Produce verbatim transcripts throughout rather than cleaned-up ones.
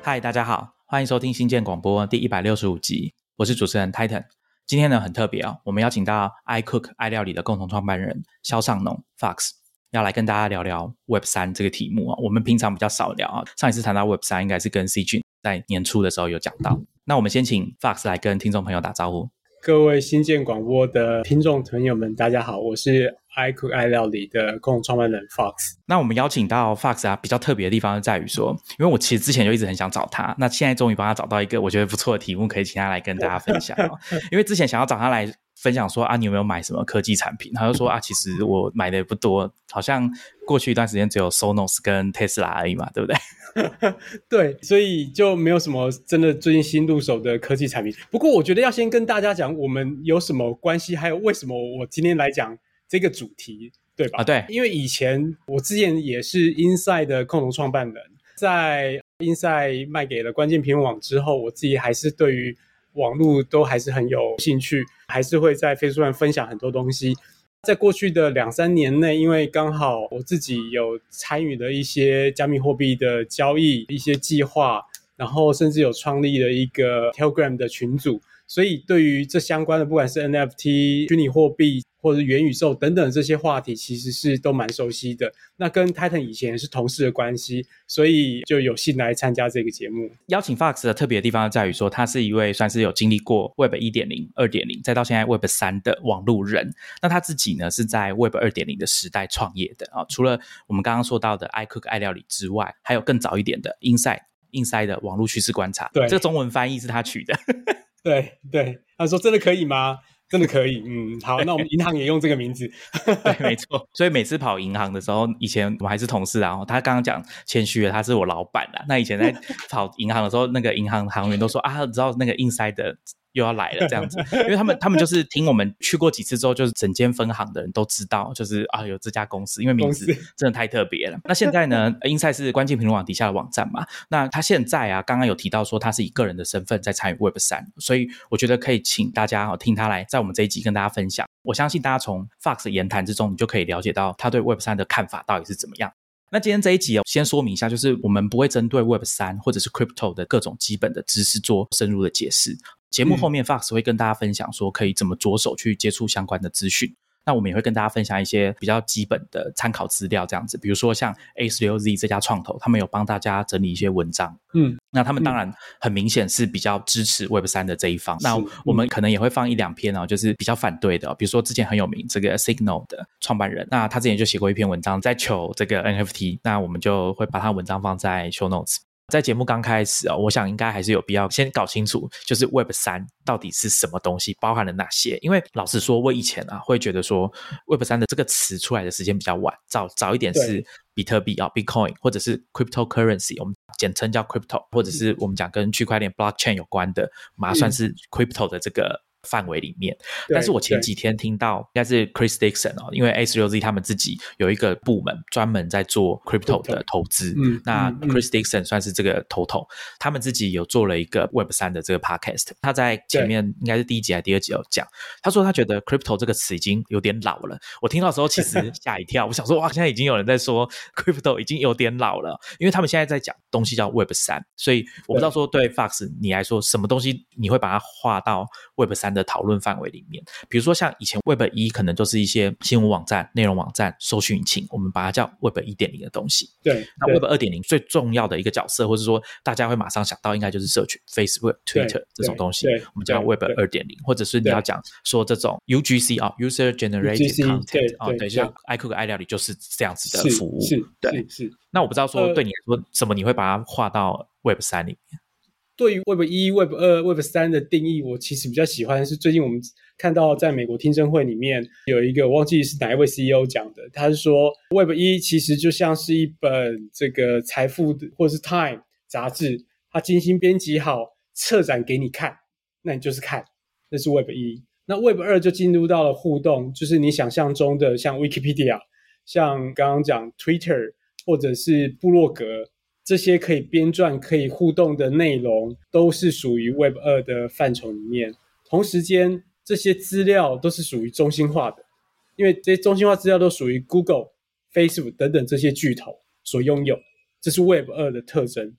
嗨，大家好，欢迎收听新建广播第一百六十五集，我是主持人 Titan。今天呢很特别哦，我们邀请到 iCook 爱料理的共同创办人肖尚农 Fox， 要来跟大家聊聊 Web 三 这个题目啊。我们平常比较少聊啊，上一次谈到 Web 三 应该是跟 C 君在年初的时候有讲到。那我们先请 Fox 来跟听众朋友打招呼。 各位新建广播的听众朋友们，大家好，我是 iCook 爱料理的共同创办人 Fox。 那我们邀请到 Fox 啊，比较特别的地方就在于说，因为我其实之前就一直很想找他，那现在终于帮他找到一个我觉得不错的题目，可以请他来跟大家分享哦。因为之前想要找他来分享说啊，你有没有买什么科技产品？他就说啊，其实我买的不多，好像过去一段时间只有 Sonos 跟 Tesla 而已嘛，对不对？ 对，所以就没有什么真的最近新入手的科技产品。不过我觉得要先跟大家讲我们有什么关系，还有为什么我今天来讲这个主题，对吧？ 啊，对， 因为以前我之前也是 Inside 的共同创办人，在 Inside 卖给了关键评论网之后，我自己还是对于网络都还是很有兴趣，还是会在 Facebook 上分享很多东西。在过去的两三年内，因为刚好我自己有参与了一些加密货币的交易，一些计划，然后甚至有创立了一个 Telegram 的群组，所以对于这相关的不管是 N F T 虚拟货币或者元宇宙等等这些话题，其实是都蛮熟悉的。那跟 Titan 以前是同事的关系，所以就有幸来参加这个节目。 邀请 Fox 的特别的地方在于说，他是一位算是有经历过 Web 一点零、二点零 再到现在 Web 三 的网路人。那他自己呢是在 Web 二点零 的时代创业的啊。除了我们刚刚说到的 iCook 爱料理之外，还有更早一点的 Inside Inside 的网络趋势观察。 对， 这个中文翻译是他取的。 对对，他说真的可以吗？真的可以，嗯，好，那我们银行也用这个名字。 对，没错。所以每次跑银行的时候，以前我们还是同事啊，他刚刚讲谦虚了，他是我老板啊。那以前在跑银行的时候，那个银行行员都说啊，知道那个 Inside 的又要来了这样子，因为他们他们就是听我们去过几次之后，就是整间分行的人都知道，就是啊有这家公司，因为名字真的太特别了。那现在呢 Inside 是关键评论网底下的网站嘛，那他现在啊刚刚有提到说他是以个人的身份在参与 Web 三，所以我觉得可以请大家听他来在我们这一集跟大家分享。我相信大家从 Fox 的言谈之中，你就可以了解到他对 Web 三的看法到底是怎么样。那今天这一集哦，先说明一下，就是我们不会针对 Web 三 或者是 Crypto 的各种基本的知识做深入的解释。节目后面 Fox 会跟大家分享说可以怎么着手去接触相关的资讯。那我们也会跟大家分享一些比较基本的参考资料这样子，比如说像 A 十六 Z 这家创投，他们有帮大家整理一些文章。嗯，那他们当然很明显是比较支持 Web 三 的这一方。那我们可能也会放一两篇哦，就是比较反对的、哦，比如说之前很有名这个 Signal 的创办人，那他之前就写过一篇文章在求这个 N F T， 那我们就会把他文章放在 show notes。在节目刚开始、哦、我想应该还是有必要先搞清楚就是 Web 三 到底是什么东西，包含了哪些。因为老实说我以前啊会觉得说 Web 三 的这个词出来的时间比较晚，早早一点是比特币、哦、Bitcoin 或者是 Cryptocurrency， 我们简称叫 Crypto， 或者是我们讲跟区块链 Blockchain 有关的，我们还算是 Crypto 的这个范围里面。但是我前几天听到应该是 Chris Dixon 哦，因为 A 十六 Z 他们自己有一个部门专门在做 Crypto 的投资、嗯、那 Chris Dixon 算是这个头头、嗯、他们自己有做了一个 Web 三 的这个 Podcast， 他在前面应该是第一集还是第二集有讲，他说他觉得 Crypto 这个词已经有点老了。我听到的时候其实吓一跳我想说哇，现在已经有人在说 Crypto 已经有点老了，因为他们现在在讲东西叫 Web 三，所以我不知道说对 Fox 你来说什么东西你会把它划到 Web 三的讨论范围里面。比如说像以前 Web 一可能就是一些新闻网站、内容网站、搜寻引擎，我们把它叫 Web 一点零 的东西。 对， 那 Web 二点零 最重要的一个角色，或是说大家会马上想到应该就是社群 Facebook Twitter 这种东西，我们叫 Web 二点零， 或者是你要讲说这种 U G C、哦、User Generated Content 对、 哦、对，像 iCook 爱料理就是这样子的服务。 是是对是是。 那我不知道说对你来说、呃、什么你会把它划到 Web 三 里面。 对于 Web 一、Web 二、Web 三的定义，我其实比较喜欢是最近我们看到在美国听证会里面有一个我忘记是哪一位 C E O 讲的，他是说 Web 一其实就像是一本这个财富或是 Time 杂志，它精心编辑好策展给你看，那你就是看，那是 Web 一。那 Web 二就进入到了互动，就是你想象中的像 Wikipedia， 像刚刚讲 Twitter 或者是部落格，这些可以编撰可以互动的内容都是属于 Web 二 的范畴里面。同时间这些资料都是属于中心化的，因为这些中心化资料都属于 Google、Facebook 等等这些巨头所拥有，这是 Web 二 的特征。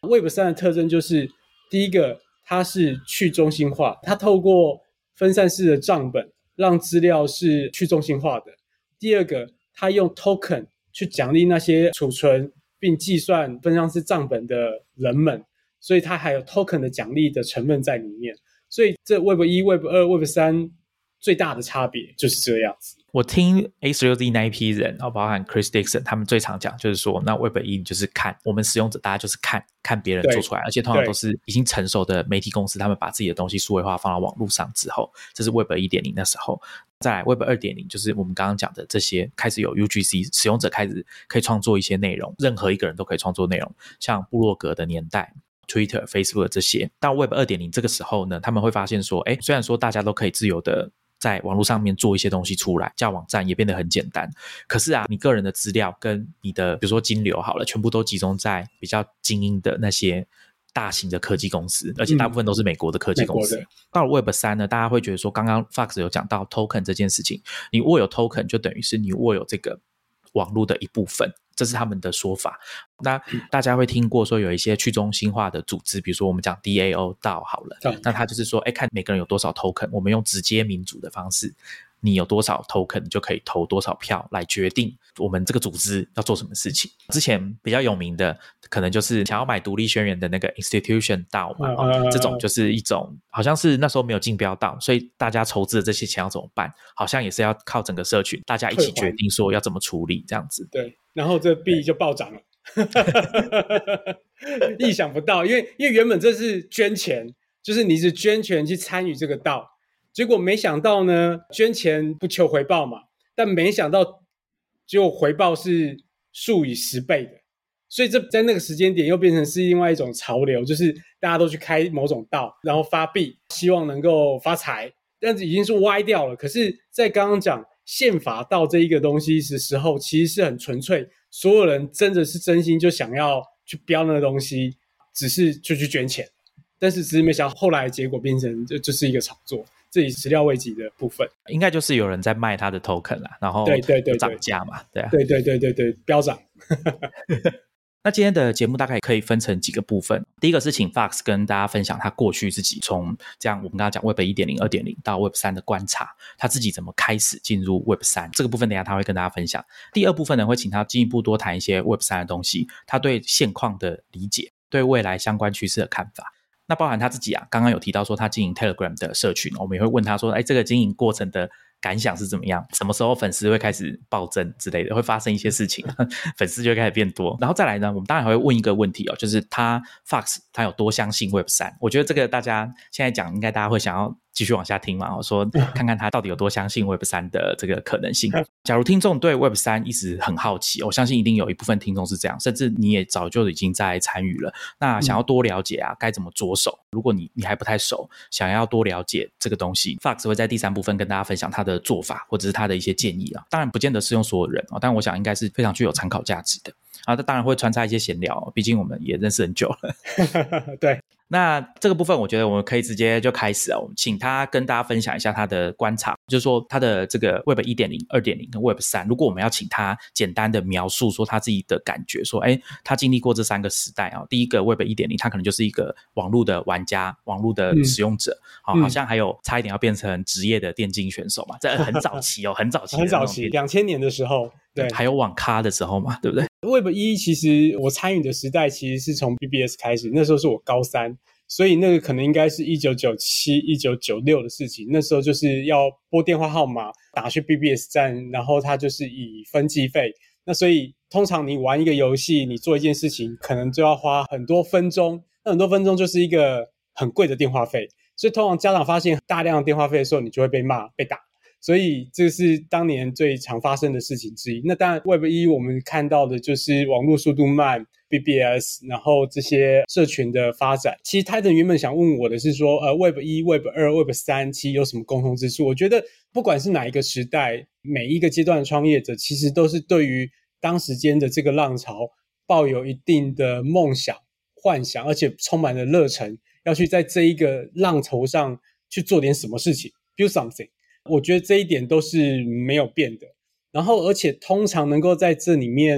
Web 三 的特征就是第一个，它是去中心化，它透过分散式的账本让资料是去中心化的。第二个，它用 token 去奖励那些储存并计算分散式账本的人们，所以它还有 token 的奖励的成分在里面。所以这 Web 一、Web 二、Web 三最大的差别就是这样子。 我听 A 十六 Z 那一批人，包含 Chris Dixon 他们最常讲就是说，那 Web 一就是看我们使用者，大家就是看看别人做出来，而且通常都是已经成熟的媒体公司，他们把自己的东西数位化放到网络上之后，这是 Web 一点零 的时候。再来 Web 二点零 就是我们刚刚讲的这些，开始有 U G C， 使用者开始可以创作一些内容，任何一个人都可以创作内容，像部落格的年代Twitter、Facebook 这些。到 Web 二点零 这个时候呢，他们会发现说，诶，虽然说大家都可以自由的在网络上面做一些东西出来，叫网站也变得很简单，可是啊，你个人的资料跟你的比如说金流好了，全部都集中在比较精英的那些大型的科技公司，而且大部分都是美国的科技公司。嗯、到了 Web 三 呢，大家会觉得说，刚刚 Fox 有讲到 token 这件事情，你握有 token 就等于是你握有这个网络的一部分，这是他们的说法。那大家会听过说有一些去中心化的组织，比如说我们讲 D A O 道好了、嗯、那他就是说诶看每个人有多少 token， 我们用直接民主的方式，你有多少 token 你就可以投多少票来决定我们这个组织要做什么事情。之前比较有名的可能就是想要买独立宣言的那个 institution 道嘛、哦、这种就是一种好像是那时候没有竞标到，所以大家筹资的这些钱要怎么办，好像也是要靠整个社群大家一起决定说要怎么处理这样子。 对，然后这币就暴涨了意想不到，因为因为原本这是捐钱，就是你是捐钱去参与这个道，结果没想到呢，捐钱不求回报嘛，但没想到结果回报是数以十倍的，所以这在那个时间点又变成是另外一种潮流，就是大家都去开某种道，然后发币，希望能够发财，但是已经是歪掉了。可是在刚刚讲宪法道这一个东西的时候，其实是很纯粹，所有人真的是真心就想要去标那个东西，只是就去捐钱，但是只是没想到后来的结果变成这就是一个炒作，这里始料未及的部分， 应该就是有人在卖他的 token 啦，然后涨价嘛，对啊， 对对对对对，飙涨。 那今天的节目大概可以分成几个部分，第一个是请 Fox 跟大家分享他过去自己从这样我们刚刚讲 Web 一点零、二点零 到 Web 三 的观察，他自己怎么开始进入 Web 三，这个部分等一下他会跟大家分享。第二部分呢，会请他进一步多谈一些 Web 三 的东西，他对现况的理解，对未来相关趋势的看法。那包含他自己啊，刚刚有提到说他经营 Telegram 的社群，我们也会问他说，哎，这个经营过程的感想是怎么样，什么时候粉丝会开始暴增之类的，会发生一些事情粉丝就会开始变多。然后再来呢，我们当然还会问一个问题哦，就是他 Fox 他有多相信 Web 三，我觉得这个大家现在讲应该大家会想要继续往下听嘛，说看看他到底有多相信 Web 三 的这个可能性。假如听众对 Web 三 一直很好奇，我相信一定有一部分听众是这样，甚至你也早就已经在参与了，那想要多了解啊该怎么着手，如果你你还不太熟，想要多了解这个东西， Fox 会在第三部分跟大家分享他的做法或者是他的一些建议啊，当然不见得适用所有人哦，但我想应该是非常具有参考价值的啊。当然会穿插一些闲聊，毕竟我们也认识很久了对， 那这个部分我觉得我们可以直接就开始啊，我们请他跟大家分享一下他的观察，就是说他的这个 Web 一点零、二点零 跟 Web 三，如果我们要请他简单的描述说他自己的感觉，说诶他经历过这三个时代啊，第一个 Web 一点零 他可能就是一个网络的玩家，网络的使用者、嗯哦、好像还有差一点要变成职业的电竞选手嘛，这很早期哦很早期很早期两千年的时候，对， 还有网咖的时候嘛，对不对？ Web 一其实我参与的时代其实是从 B B S 开始，那时候是我高三，所以那个可能应该是一九九七、一九九六的事情，那时候就是要拨电话号码打去 B B S 站，然后它就是以分计费，那所以通常你玩一个游戏，你做一件事情可能就要花很多分钟，那很多分钟就是一个很贵的电话费，所以通常家长发现大量的电话费的时候，你就会被骂被打，所以这是当年最常发生的事情之一。那当然 Web 一我们看到的就是网络速度慢， B B S， 然后这些社群的发展。其实 Titan 原本想问我的是说呃 Web 一、Web 二、Web 三 其实有什么共同之处。我觉得不管是哪一个时代，每一个阶段的创业者其实都是对于当时间的这个浪潮抱有一定的梦想幻想，而且充满了热忱，要去在这一个浪头上去做点什么事情 build something，我觉得这一点都是没有变的。然后而且通常能够在这里面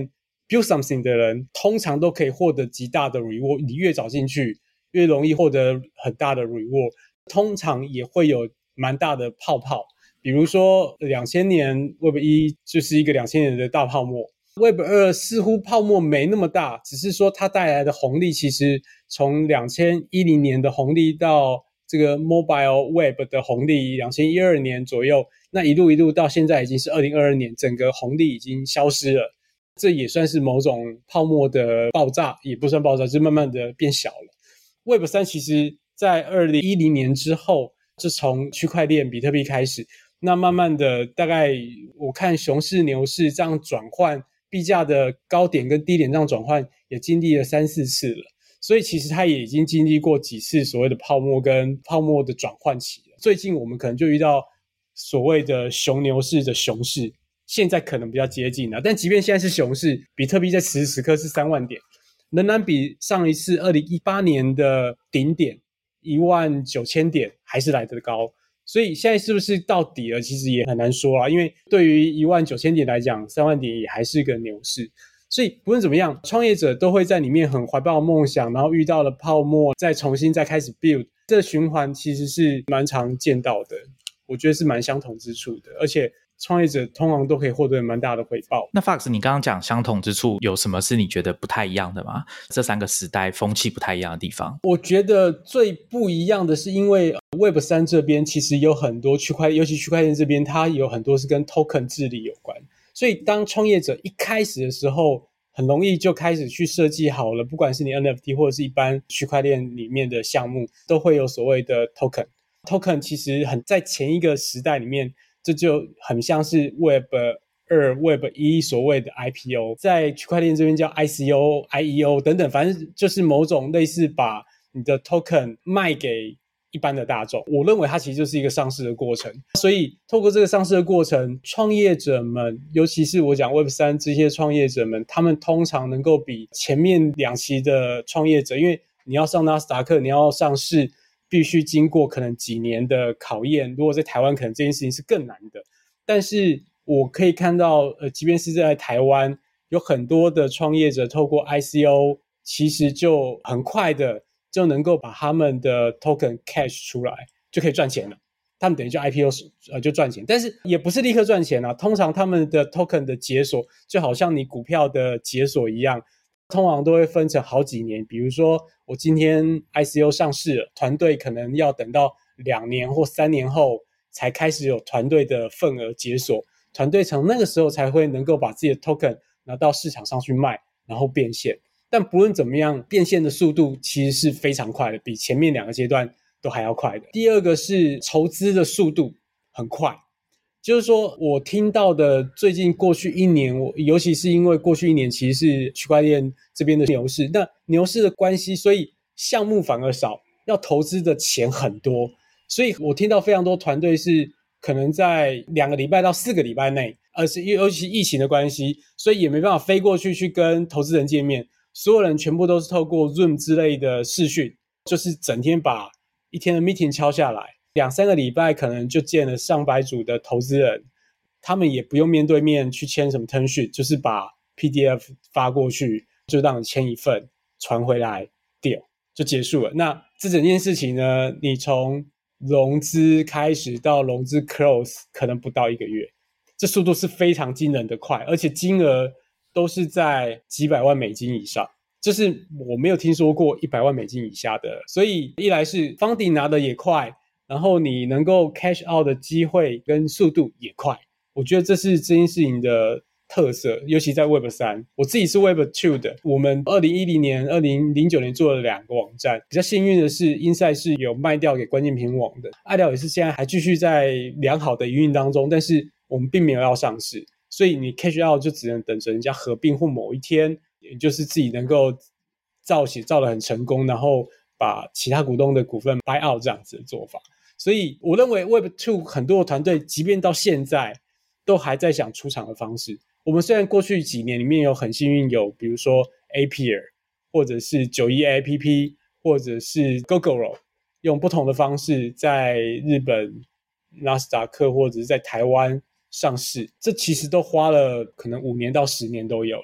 build something 的人通常都可以获得极大的 reward， 你越早进去越容易获得很大的 reward， 通常也会有蛮大的泡泡，比如说两千年 Web 一 就是一个两千年的大泡沫， Web 二 似乎泡沫没那么大，只是说它带来的红利其实从二零一零年的红利到这个 Mobile Web 的红利二零一二年左右，那一路一路到现在已经是二零二二年，整个红利已经消失了，这也算是某种泡沫的爆炸，也不算爆炸，就是慢慢的变小了。 Web 三 其实在二零一零年之后，就从区块链比特币开始，那慢慢的大概我看熊市牛市这样转换，币价的高点跟低点这样转换也经历了三四次了，所以其实它也已经经历过几次所谓的泡沫跟泡沫的转换期了。最近我们可能就遇到所谓的熊牛市的熊市，现在可能比较接近了，但即便现在是熊市，比特币在此时此刻是三万点，仍然比上一次二零一八年的顶点一万九千点还是来得高，所以现在是不是到底了其实也很难说啦，因为对于一万九千点来讲，三万点也还是个牛市，所以不论怎么样，创业者都会在里面很怀抱梦想，然后遇到了泡沫再重新再开始 build， 这个循环其实是蛮常见到的，我觉得是蛮相同之处的，而且创业者通常都可以获得蛮大的回报。 那 Fox 你刚刚讲相同之处，有什么是你觉得不太一样的吗？这三个时代风气不太一样的地方？ 我觉得最不一样的是因为 Web 三 这边其实有很多区块链，尤其区块链这边它有很多是跟 token 治理有关，所以当创业者一开始的时候很容易就开始去设计好了，不管是你 N F T 或者是一般区块链里面的项目都会有所谓的 token。 token 其实很在前一个时代里面，这就很像是 Web 二 Web 一所谓的 I P O， 在区块链这边叫 I C O、I E O 等等，反正就是某种类似把你的 token 卖给一般的大众，我认为它其实就是一个上市的过程。所以透过这个上市的过程，创业者们，尤其是我讲 Web 三 这些创业者们，他们通常能够比前面两期的创业者，因为你要上纳斯达克，你要上市必须经过可能几年的考验，如果在台湾可能这件事情是更难的，但是我可以看到呃，即便是在台湾有很多的创业者透过 I C O 其实就很快的就能够把他们的 token cash 出来，就可以赚钱了，他们等于就 I P O 呃就赚钱，但是也不是立刻赚钱啊，通常他们的 token 的解锁就好像你股票的解锁一样，通常都会分成好几年，比如说我今天 I C O 上市了，团队可能要等到两年或三年后才开始有团队的份额解锁，团队从那个时候才会能够把自己的 token 拿到市场上去卖，然后变现。但不论怎么样，变现的速度其实是非常快的，比前面两个阶段都还要快的。第二个是筹资的速度很快，就是说我听到的最近过去一年，我尤其是因为过去一年其实是区块链这边的牛市，那牛市的关系，所以项目反而少，要投资的钱很多，所以我听到非常多团队是可能在两个礼拜到四个礼拜内，而是尤其疫情的关系，所以也没办法飞过去去跟投资人见面，所有人全部都是透过 Zoom 之类的视讯，就是整天把一天的 meeting 敲下来，两三个礼拜可能就见了上百组的投资人，他们也不用面对面去签什么 term sheet， 就是把 P D F 发过去，就让你签一份传回来 deal 就结束了。那这整件事情呢，你从融资开始到融资 close 可能不到一个月，这速度是非常惊人的快，而且金额都是在几百万美金以上，就是我没有听说过一百万美金以下的，所以一来是 funding 拿的也快，然后你能够 cash out 的机会跟速度也快，我觉得这是这件事情的特色，尤其在 Web 三， 我自己是 Web 二 的，我们二零一零年二零零九年做了两个网站，比较幸运的是 Insight 是有卖掉给关键评网的，爱聊也是现在还继续在良好的营运当中，但是我们并没有要上市，所以你 cash out 就只能等着人家合并或某一天，也就是自己能够造血造得很成功，然后把其他股东的股份 buy out 这样子的做法。所以我认为 Web 二 很多的团队即便到现在都还在想出场的方式。我们虽然过去几年里面有很幸运有比如说 Apier 或者是九一 A P P 或者是 Gogoro 用不同的方式在日本纳斯达克或者是在台湾上市，这其实都花了可能五年到十年都有了。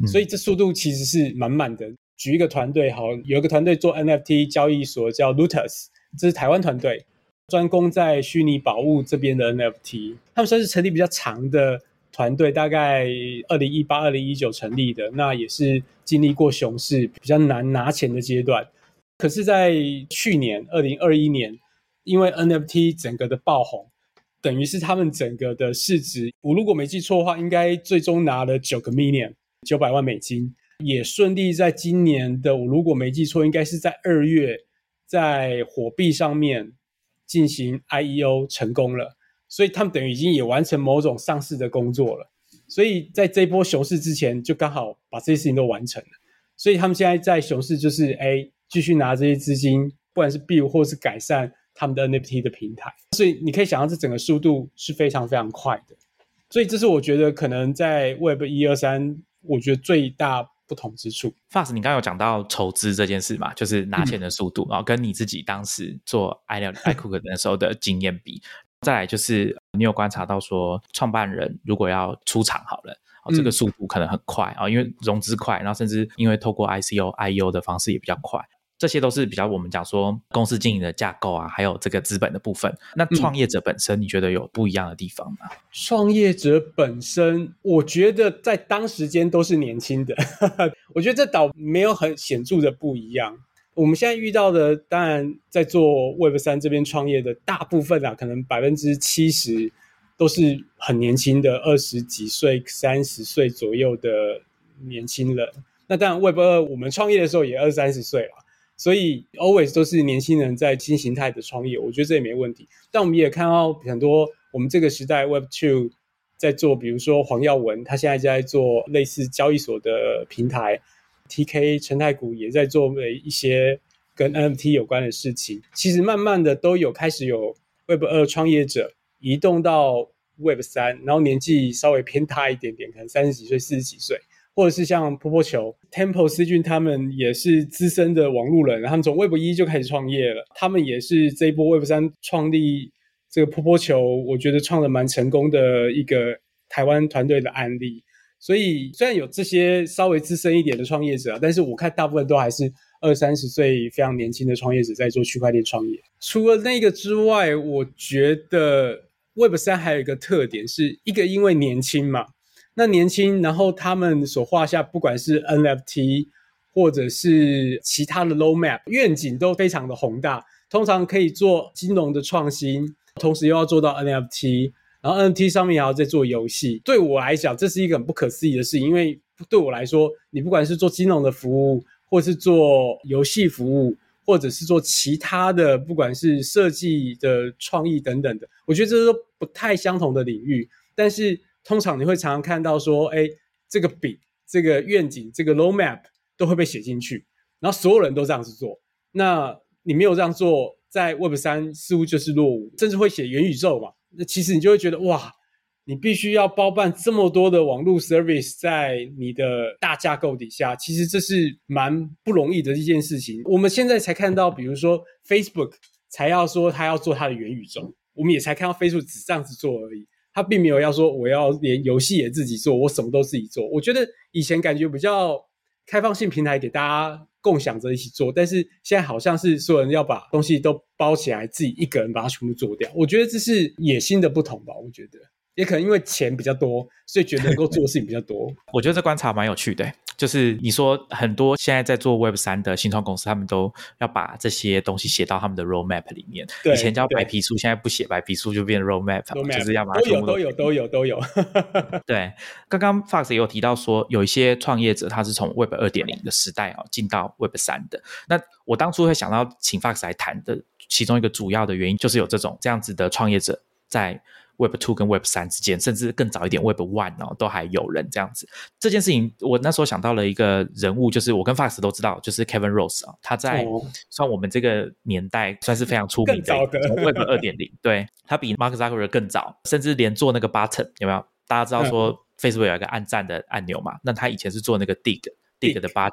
所以这速度其实是满满的。举一个团队好，有一个团队做 N F T 交易所叫 Lotus， 这是台湾团队，专攻在虚拟宝物这边的 N F T， 他们算是成立比较长的团队，大概二零一八、二零一九成立的，那也是经历过熊市比较难拿钱的阶段。可是在去年二零二一年，因为 N F T 整个的爆红，等于是他们整个的市值，我如果没记错的话，应该最终拿了九个 million， 九百万美金，也顺利在今年的，我如果没记错，应该是在二月，在火币上面进行 I E O 成功了，所以他们等于已经也完成某种上市的工作了，所以在这一波熊市之前，就刚好把这些事情都完成了，所以他们现在在熊市就是哎，继续拿这些资金，不管是 build 或是改善他们的 N F T 的平台，所以你可以想象这整个速度是非常非常快的，所以这是我觉得可能在 Web 一二三我觉得最大不同之处。 Fox 你刚刚有讲到筹资这件事嘛，就是拿钱的速度、嗯、然后跟你自己当时做 iCook 的时候的经验比再来就是你有观察到说创办人如果要出场好了、哦、这个速度可能很快、嗯哦、因为融资快，然后甚至因为透过 I C O、I E O 的方式也比较快，这些都是比较我们讲说公司经营的架构啊，还有这个资本的部分。那创业者本身你觉得有不一样的地方吗？ 创业者本身我觉得在当时间都是年轻的我觉得这倒没有很显著的不一样。我们现在遇到的当然在做 Web 三 这边创业的大部分啊，可能 百分之七十 都是很年轻的二十几岁三十岁左右的年轻人。那当然 Web 二 我们创业的时候也二三十岁了，所以 always 都是年轻人在新形态的创业，我觉得这也没问题。但我们也看到很多我们这个时代 Web 二 在做，比如说黄耀文他现在在做类似交易所的平台， T K 陈太谷也在做一些跟 N F T 有关的事情。其实慢慢的都有开始有 Web 二 创业者移动到 Web 三， 然后年纪稍微偏大一点点，可能三十几岁四十几岁，或者是像波波球 Temple 思俊他们也是资深的网路人，他们从 Web 一 就开始创业了，他们也是这一波 Web 三 创立这个波波球我觉得创得蛮成功的一个台湾团队的案例。所以虽然有这些稍微资深一点的创业者、啊、但是我看大部分都还是二三十岁非常年轻的创业者在做区块链创业。除了那个之外，我觉得 Web 三 还有一个特点是一个因为年轻嘛，那年轻然后他们所画下不管是 N F T 或者是其他的 roadmap 愿景都非常的宏大，通常可以做金融的创新，同时又要做到 N F T， 然后 N F T 上面还要再做游戏。对我来讲这是一个很不可思议的事情，因为对我来说你不管是做金融的服务，或是做游戏服务，或者是做其他的不管是设计的创意等等的，我觉得这都不太相同的领域，但是通常你会常常看到说哎，这个饼这个愿景这个 roadmap 都会被写进去，然后所有人都这样子做。那你没有这样做，在 Web 三 似乎就是落伍，甚至会写元宇宙嘛，那其实你就会觉得哇，你必须要包办这么多的网络 service 在你的大架构底下，其实这是蛮不容易的一件事情。我们现在才看到比如说 Facebook 才要说他要做他的元宇宙，我们也才看到 Facebook 只这样子做而已，他并没有要说我要连游戏也自己做，我什么都自己做。我觉得以前感觉比较开放性平台给大家共享着一起做，但是现在好像是所有人要把东西都包起来，自己一个人把它全部做掉。我觉得这是野心的不同吧，我觉得也可能因为钱比较多，所以觉得能够做的事情比较多我觉得这观察蛮有趣的，就是你说很多现在在做 Web 三 的新创公司，他们都要把这些东西写到他们的 roadmap 里面。以前叫白皮书，现在不写白皮书就变 roadmap，, roadmap 就是要把它全部都有都有都有都有对，刚刚 Fox 也有提到说有一些创业者他是从 Web 二点零 的时代、哦、进到 Web 三 的。那我当初会想到请 Fox 来谈的其中一个主要的原因，就是有这种这样子的创业者在Web 二 跟 Web 三 之间，甚至更早一点 Web 一、哦、都还有人这样子。这件事情我那时候想到了一个人物，就是我跟 Fox 都知道，就是 Kevin Rose、哦、他在、哦、算我们这个年代算是非常出名的， 更早的 Web 二点零 对，他比 Mark Zuckerberg 更早，甚至连做那个 button 有没有？大家知道说 Facebook 有一个按赞的按钮嘛，那他以前是做那个 dig dig 的 button，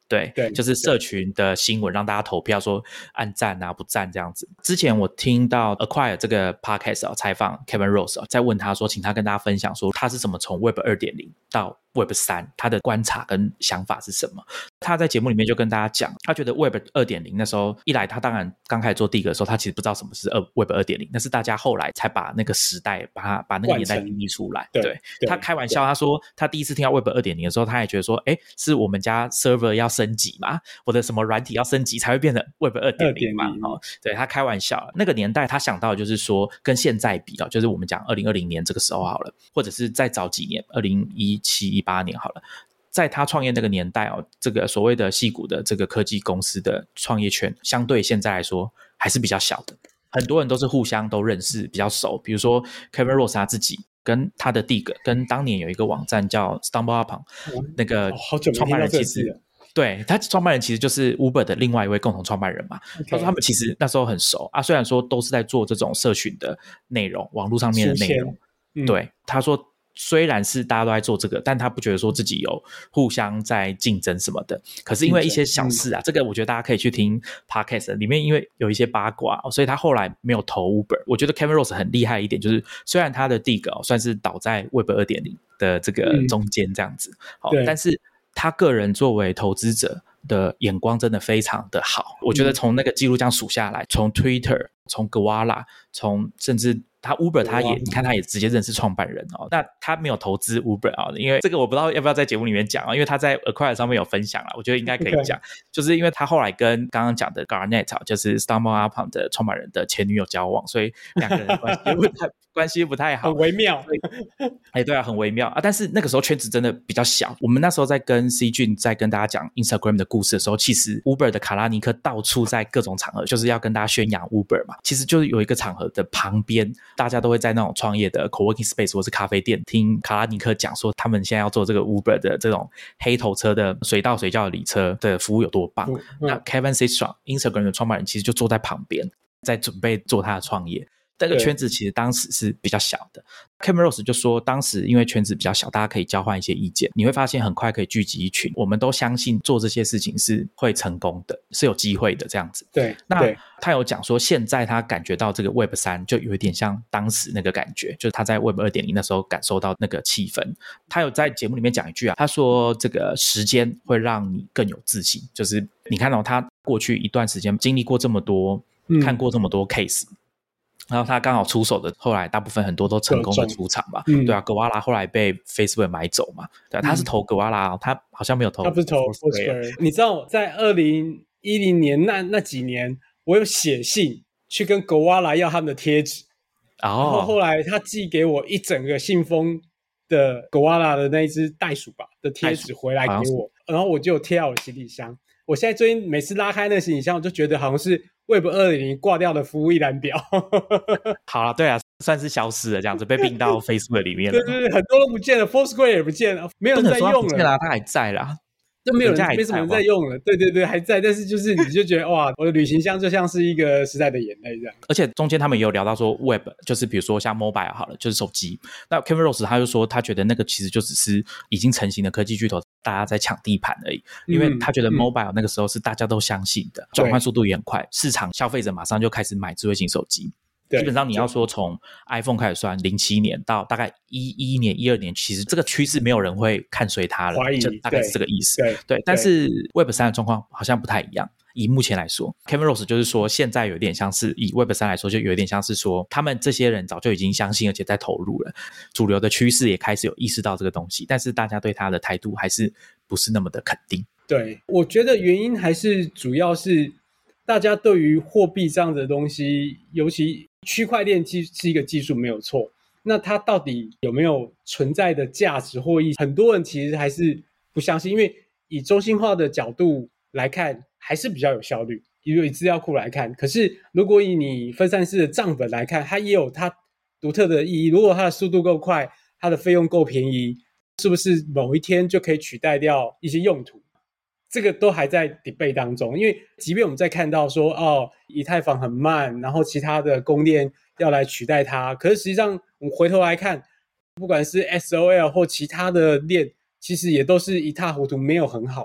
对， 对， 就是社群的新闻让大家投票说按赞啊不赞这样子。之前我听到 Acquire 这个 podcast 哦，采访 Kevin Rose 哦，在问他说，请他跟大家分享说他是怎么从 Web 二点零 到 Web 三，他的观察跟想法是什么。他在节目里面就跟大家讲，他觉得 Web 二点零 那时候一来，他当然刚开始做第一个的时候，他其实不知道什么是 Web 二点零，那是大家后来才把那个时代把它把那个年代定义出来。对，对，他开玩笑，他说他第一次听到 Web 二点零 的时候，他也觉得说，哎，是我们家 server 要升级嘛，我的什么软体要升级才会变成 Web 二点零 嘛。哦，对，他开玩笑，那个年代他想到的就是说跟现在比哦，就是我们讲二零二零年这个时候好了，或者是再早几年二零一七一八年好了，在他创业那个年代哦，这个所谓的矽谷的这个科技公司的创业圈相对现在来说还是比较小的，很多人都是互相都认识比较熟，比如说 Kevin Rose 他自己跟他的弟哥跟当年有一个网站叫 StumbleUpon、嗯、那个创办人其实、哦、对，他创办人其实就是 Uber 的另外一位共同创办人嘛。Okay. 他说他们其实那时候很熟啊，虽然说都是在做这种社群的内容，网络上面的内容、嗯、对，他说虽然是大家都在做这个，但他不觉得说自己有互相在竞争什么的。可是因为一些小事啊，嗯、这个我觉得大家可以去听 podcast 里面，因为有一些八卦，所以他后来没有投 Uber。我觉得 Kevin Rose 很厉害一点，就是虽然他的 dig、哦、算是倒在 Web 二点零 的这个中间这样子、嗯哦、但是他个人作为投资者的眼光真的非常的好。我觉得从那个记录这样数下来，从 Twitter， 从 Gowalla， 从甚至他 Uber 他也你看他也直接认识创办人哦，那他没有投资 Uber 啊、哦，因为这个我不知道要不要在节目里面讲啊、哦，因为他在 Acquire 上面有分享啦，我觉得应该可以讲， okay. 就是因为他后来跟刚刚讲的 Garnett、啊、就是 StumbleUpon 的创办人的前女友交往，所以两个人的关系不太关系不太好， 很微妙。 哎，对啊，很微妙啊。但是那个时候圈子真的比较小。我们那时候在跟 C 俊在跟大家讲 Instagram 的故事的时候，其实 Uber 的卡拉尼克到处在各种场合就是要跟大家宣扬 Uber 嘛。其实就是有一个场合的旁边，大家都会在那种创业的 coworking space 或是咖啡店听卡拉尼克讲说他们现在要做这个 Uber 的这种黑头车的水到水叫的礼车的服务有多棒。嗯嗯、那 Kevin Systrom Instagram 的创办人其实就坐在旁边在准备做他的创业。这个圈子其实当时是比较小的。Kevin Rose 就说当时因为圈子比较小，大家可以交换一些意见，你会发现很快可以聚集一群，我们都相信做这些事情是会成功的，是有机会的这样子。 对， 那他有讲说现在他感觉到这个 Web 三 就有一点像当时那个感觉，就是他在 Web 二点零 那时候感受到那个气氛。他有在节目里面讲一句啊，他说这个时间会让你更有自信，就是你看到、哦、他过去一段时间经历过这么多、嗯、看过这么多 case，然后他刚好出手的，后来大部分很多都成功的出场吧、嗯、对啊，格瓦拉后来被 Facebook 买走嘛，对啊，他是投格瓦拉、哦、他好像没有投， 他不是投 Foursquare。 你知道在二零一零年那那几年，我有写信去跟格瓦拉要他们的贴纸、哦、然后后来他寄给我一整个信封的格瓦拉的那一只袋鼠吧的贴纸回来给我，然后我就贴到我的行李箱。我现在最近每次拉开那个行李箱，我就觉得好像是 Web 二点零 挂掉的服务一览表。 好了，对啊，算是消失了，这样子被并到 Facebook 里面了。 对对对，很多都不见了 ，Foursquare 也不见了，没有人在用了。不见了，他还在啦， 就没有人，没什么人在用了。对对对，还在，但是就是你就觉得哇，我的旅行箱就像是一个时代的眼泪这样。 而且中间他们也有聊到说 Web， 就是比如说像 Mobile 好了，就是手机。那 Kevin Rose 他就说，他觉得那个其实就只是已经成型的科技巨头，大家在抢地盘而已。因为他觉得 Mobile 那个时候是大家都相信的，转换速度也很快，市场消费者马上就开始买智慧型手机。基本上你要说从 iPhone 开始算零七年到大概一一年一二年，其实这个趋势没有人会看衰它了，就大概是这个意思。 对, 对, 对，但是 Web 三 的状况好像不太一样。以目前来说 Kevin Rose 就是说现在有点像是以 Web 三 来说，就有点像是说他们这些人早就已经相信而且在投入了，主流的趋势也开始有意识到这个东西，但是大家对他的态度还是不是那么的肯定。 对，我觉得原因还是主要是大家对于货币这样的东西，尤其区块链是一个技术没有错，那它到底有没有存在的价值或意义，很多人其实还是不相信，因为以中心化的角度来看还是比较有效率，以资料库来看，可是如果以你分散式的账本来看，它也有它独特的意义。如果它的速度够快，它的费用够便宜，是不是某一天就可以取代掉一些用途，这个都还在 debate 当中。因为即便我们在看到说哦，以太坊很慢，然后其他的公链要来取代它，可是实际上我们回头来看，不管是 S O L 或其他的链，其实也都是一塌糊涂，没有很好。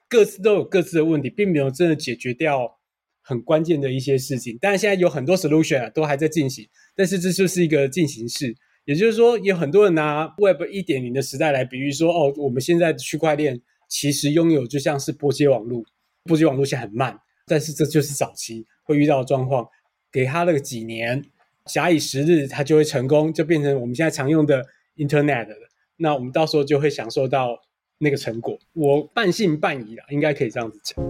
各自都有各自的问题，并没有真的解决掉很关键的一些事情。当然现在有很多 solution 啊，都还在进行，但是这就是一个进行式。也就是说，有很多人拿 Web 一点零 的时代来比喻说，哦，我们现在的区块链其实拥有就像是波接网络，波接网络现在很慢，但是这就是早期会遇到的状况。给他了几年，假以时日，它就会成功，就变成我们现在常用的 Internet 了。那我们到时候就会享受到那个成果。我半信半疑啦，应该可以这样子讲。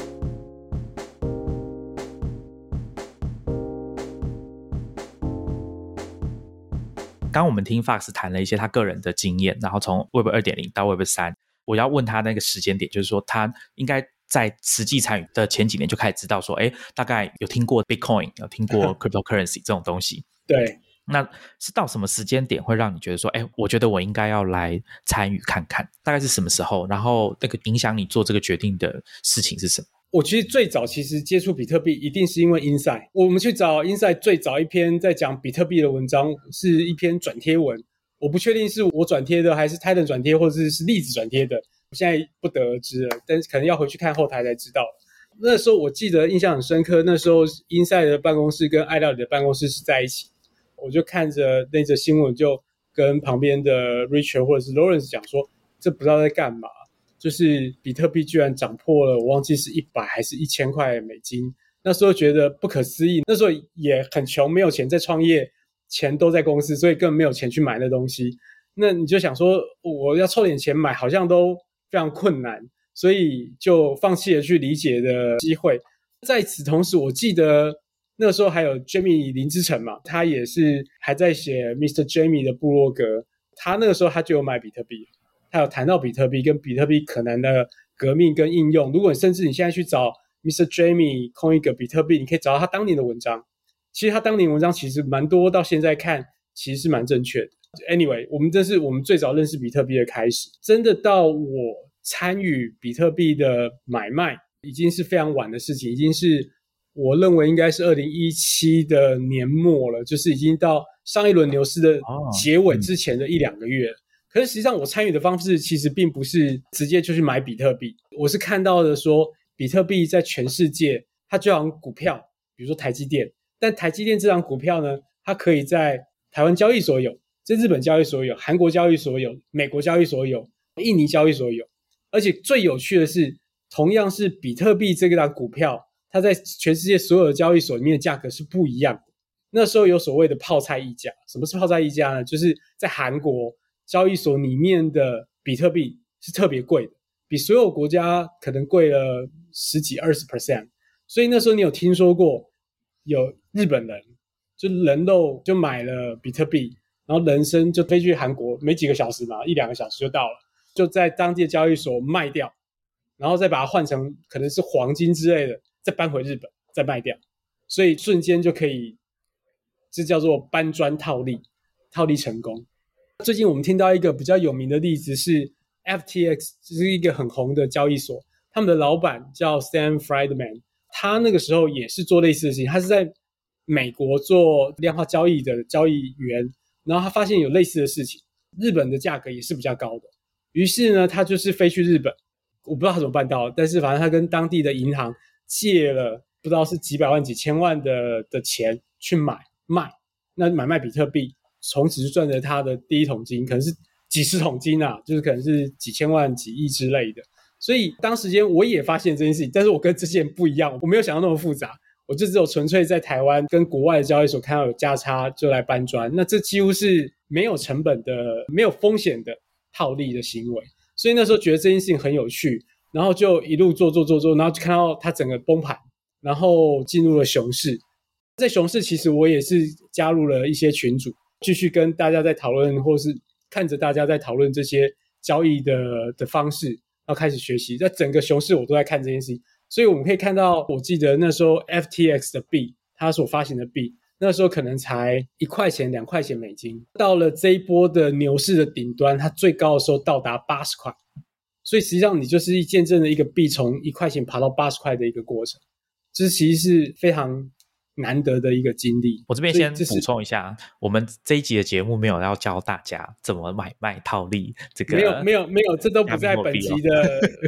刚刚我们听 Fox 谈了一些他个人的经验，然后从 Web 二点零 到 Web 三，我要问他那个时间点，就是说他应该在实际参与的前几年就开始知道说，哎，大概有听过 Bitcoin， 有听过 Cryptocurrency 这种东西。 对， 那是到什么时间点会让你觉得说，哎，我觉得我应该要来参与看看，大概是什么时候？然后那个影响你做这个决定的事情是什么？ 我其实最早其实接触比特币一定是因为 Inside， 我们去找 Inside 最早一篇在讲比特币的文章是一篇转贴文，我不确定是我转贴的还是 Titan 转贴或者是栗子转贴的，我现在不得而知了，但是可能要回去看后台才知道。那时候我记得印象很深刻，那时候 Inside 的办公室跟爱料理的办公室是在一起，我就看着那则新闻就跟旁边的 Richard 或者是 Lawrence 讲说，这不知道在干嘛，就是比特币居然涨破了，我忘记是一百还是一千块美金，那时候觉得不可思议，那时候也很穷，没有钱在创业，钱都在公司，所以根本没有钱去买那东西。那你就想说我要凑点钱买好像都非常困难，所以就放弃了去理解的机会。在此同时，我记得那个时候还有 Jamie 林之晨嘛，他也是还在写 Mister Jamie 的部落格，他那个时候他就有买比特币，他有谈到比特币跟比特币可能的革命跟应用。如果甚至你现在去找 Mister Jamie 空一个比特币，你可以找到他当年的文章，其实他当年文章其实蛮多，到现在看其实是蛮正确的。Anyway， 我们这是我们最早认识比特币的开始，真的到我参与比特币的买卖已经是非常晚的事情，已经是我认为应该是二零一七的年末了，就是已经到上一轮牛市的结尾之前的一两个月了。可是实际上我参与的方式其实并不是直接就去买比特币，我是看到的说比特币在全世界它就好像股票，比如说台积电，但台积电这张股票呢，它可以在台湾交易所有，在日本交易所有，韩国交易所有，美国交易所有，印尼交易所有。而且最有趣的是，同样是比特币这个档股票，它在全世界所有的交易所里面的价格是不一样的。那时候有所谓的泡菜溢价，什么是泡菜溢价呢？就是在韩国交易所里面的比特币是特别贵的，比所有国家可能贵了十几二十 percent。所以那时候你有听说过有日本人就人肉就买了比特币，然后人参就飞去韩国，没几个小时嘛，一两个小时就到了，就在当地的交易所卖掉，然后再把它换成可能是黄金之类的，再搬回日本再卖掉，所以瞬间就可以，这叫做搬砖套利，套利成功。最近我们听到一个比较有名的例子是 F T X， 这是一个很红的交易所，他们的老板叫 Sam Friedman， 他那个时候也是做类似的事情，他是在美国做量化交易的交易员，然后他发现有类似的事情，日本的价格也是比较高的，于是呢他就是飞去日本，我不知道他怎么办到，但是反正他跟当地的银行借了不知道是几百万几千万的的钱去买卖，那买卖比特币，从此就赚了他的第一桶金，可能是几十桶金啊，就是可能是几千万几亿之类的。所以当时间我也发现这件事情，但是我跟这些人不一样，我没有想到那么复杂，我就只有纯粹在台湾跟国外的交易所看到有价差就来搬砖，那这几乎是没有成本的没有风险的套利的行为。所以那时候觉得这件事情很有趣，然后就一路做做做做，然后就看到它整个崩盘，然后进入了熊市。在熊市其实我也是加入了一些群组，继续跟大家在讨论，或是看着大家在讨论这些交易的的方式，然后开始学习。在整个熊市我都在看这件事情，所以我们可以看到，我记得那时候 F T X 的币，它所发行的币，那时候可能才一块钱两块钱美金，到了这一波的牛市的顶端，它最高的时候到达八十块，所以实际上你就是见证了一个币从一块钱爬到八十块的一个过程，这其实是非常难得的一个经历。 我这边先补充一下，我们这一集的节目没有要教大家怎么买卖套利，这个没有没有没有，这都不在本集的